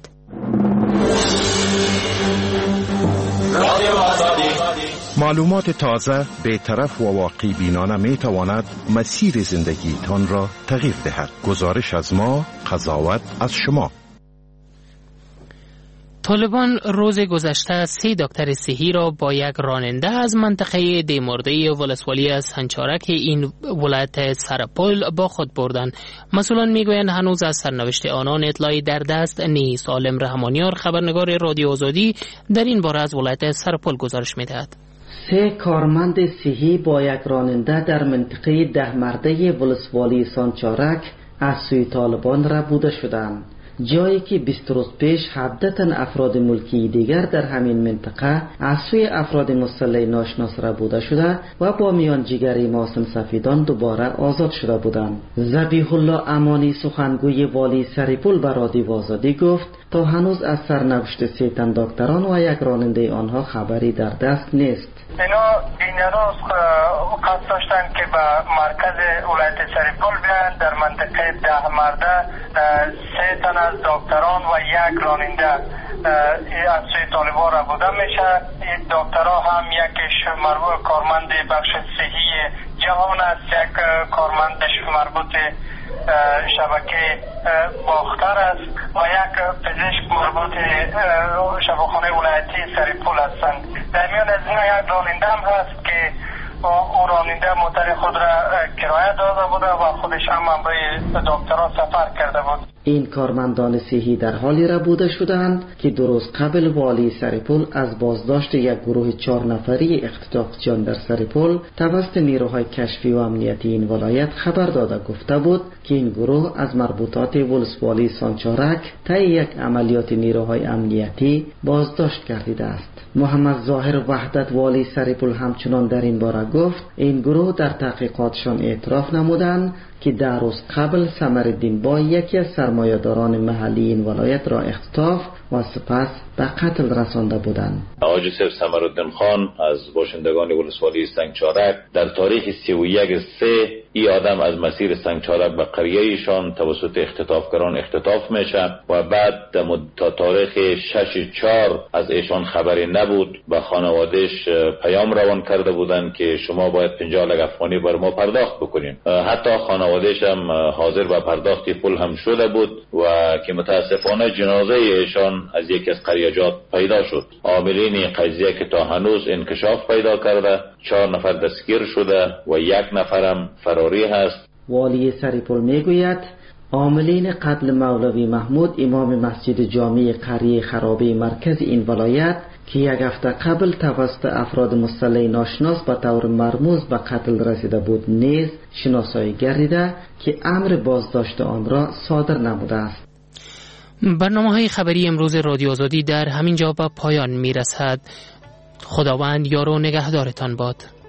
معلومات تازه، بی‌طرف و واقعی بینانه می تواند مسیر زندگیتان را تغییر دهد. گزارش از ما، قضاوت از شما. طالبان روز گذشته سه دکتر صحی را با یک راننده از منطقه دیمرده ولسوالی از سنچارک این ولایت سرپل با خود بردند. مسئولان میگویند هنوز از سرنوشت آنان اطلاعی در دست نیست. سالم رحمانیار خبرنگار رادیو آزادی در این باره از ولایت سرپل گزارش میدهد. سه کارمند صحی با یک راننده در منطقه دهمرده ولسوالی سانچارک از سوی طالبان را بوده شدند، جایی که بیست روز پیش حداقل افراد ملکی دیگر در همین منطقه از سوی افراد مسلح ناشناس را بوده شده و با میانجیگری محسن سفیدان دوباره آزاد شده بودند. ذبیح الله امانی سخنگوی والی سرپل به رادیو آزادی گفت تا هنوز از سرنوشت سه تن دکتران و یک راننده آنها خبری در دست نیست. اینا این روز قصد داشتن که به مرکز ولایت سرپل بیان. در منطقه دهمرده سه تن از دکتران و یک راننده از سوی طالبان را بوده میشه. این دکترها هم یکیش مربوط کارمند بخش صحی جهان است، یک کارمندش مربوط شبکه باختر است و یک پزشک مربوط شفاخانه ولایتی سرپل هستند. در میان از این یک راننده هم هست که او راننده موتر خود را کرایه داده بوده و خودش هم همراه دکترها سفر کرده بود. این کارمندان صحی در حالی را بوده شدند که دو روز قبل والی سرپل از بازداشت یک گروه چهار نفری اختطاف جان در سرپل توسط نیروهای کشفی و امنیتی این ولایت خبر داده گفته بود که این گروه از مربوطات ولسوالی سانچارک طی یک عملیات نیروهای امنیتی بازداشت گردیده است. محمد ظاهر وحدت والی سرپل همچنان در این باره گفت این گروه در تحقیقاتشان اعتراف نمودند که در روز قبل ثمرالدین با یکی از سرمایه‌داران محلی این ولایت را اختطاف و سپس به قتل رسانده بودند. حاجی صاحب ثمرالدین خان از باشندگان ولسوالی سنگچارک در تاریخ سی و یک سه ای آدم از مسیر سنگچارک به قریه ایشان توسط اختطافگران اختطاف میشه و بعد تا تاریخ شش چهار از ایشان خبری نبود. به خانوادهش پیام روان کرده بودند که شما باید پنجاه لک افغانی بر ما پرداخت بکنین. حتی خانوادهش هم حاضر به پرداخت پول هم شده بود و که متاسفانه جنازه ایشان از یکی از قریجات پیدا شد. عاملین قضیه که تا هنوز انکشاف پیدا کرده، چهار نفر دستگیر شده و یک نفرم فراری هست. والی سریپول میگوید عاملین قتل مولوی محمود امام مسجد جامع قریه خرابه مرکز این ولایت که یک هفته قبل توسط افراد مسلح ناشناس به طور مرموز به قتل رسیده بود نیز شناسایی گردیده که امر بازداشت آن را صادر نموده است. برنامه های خبری امروز رادیو آزادی در همین جا به پایان می رسد. خداوند یار و نگهدارتان باد.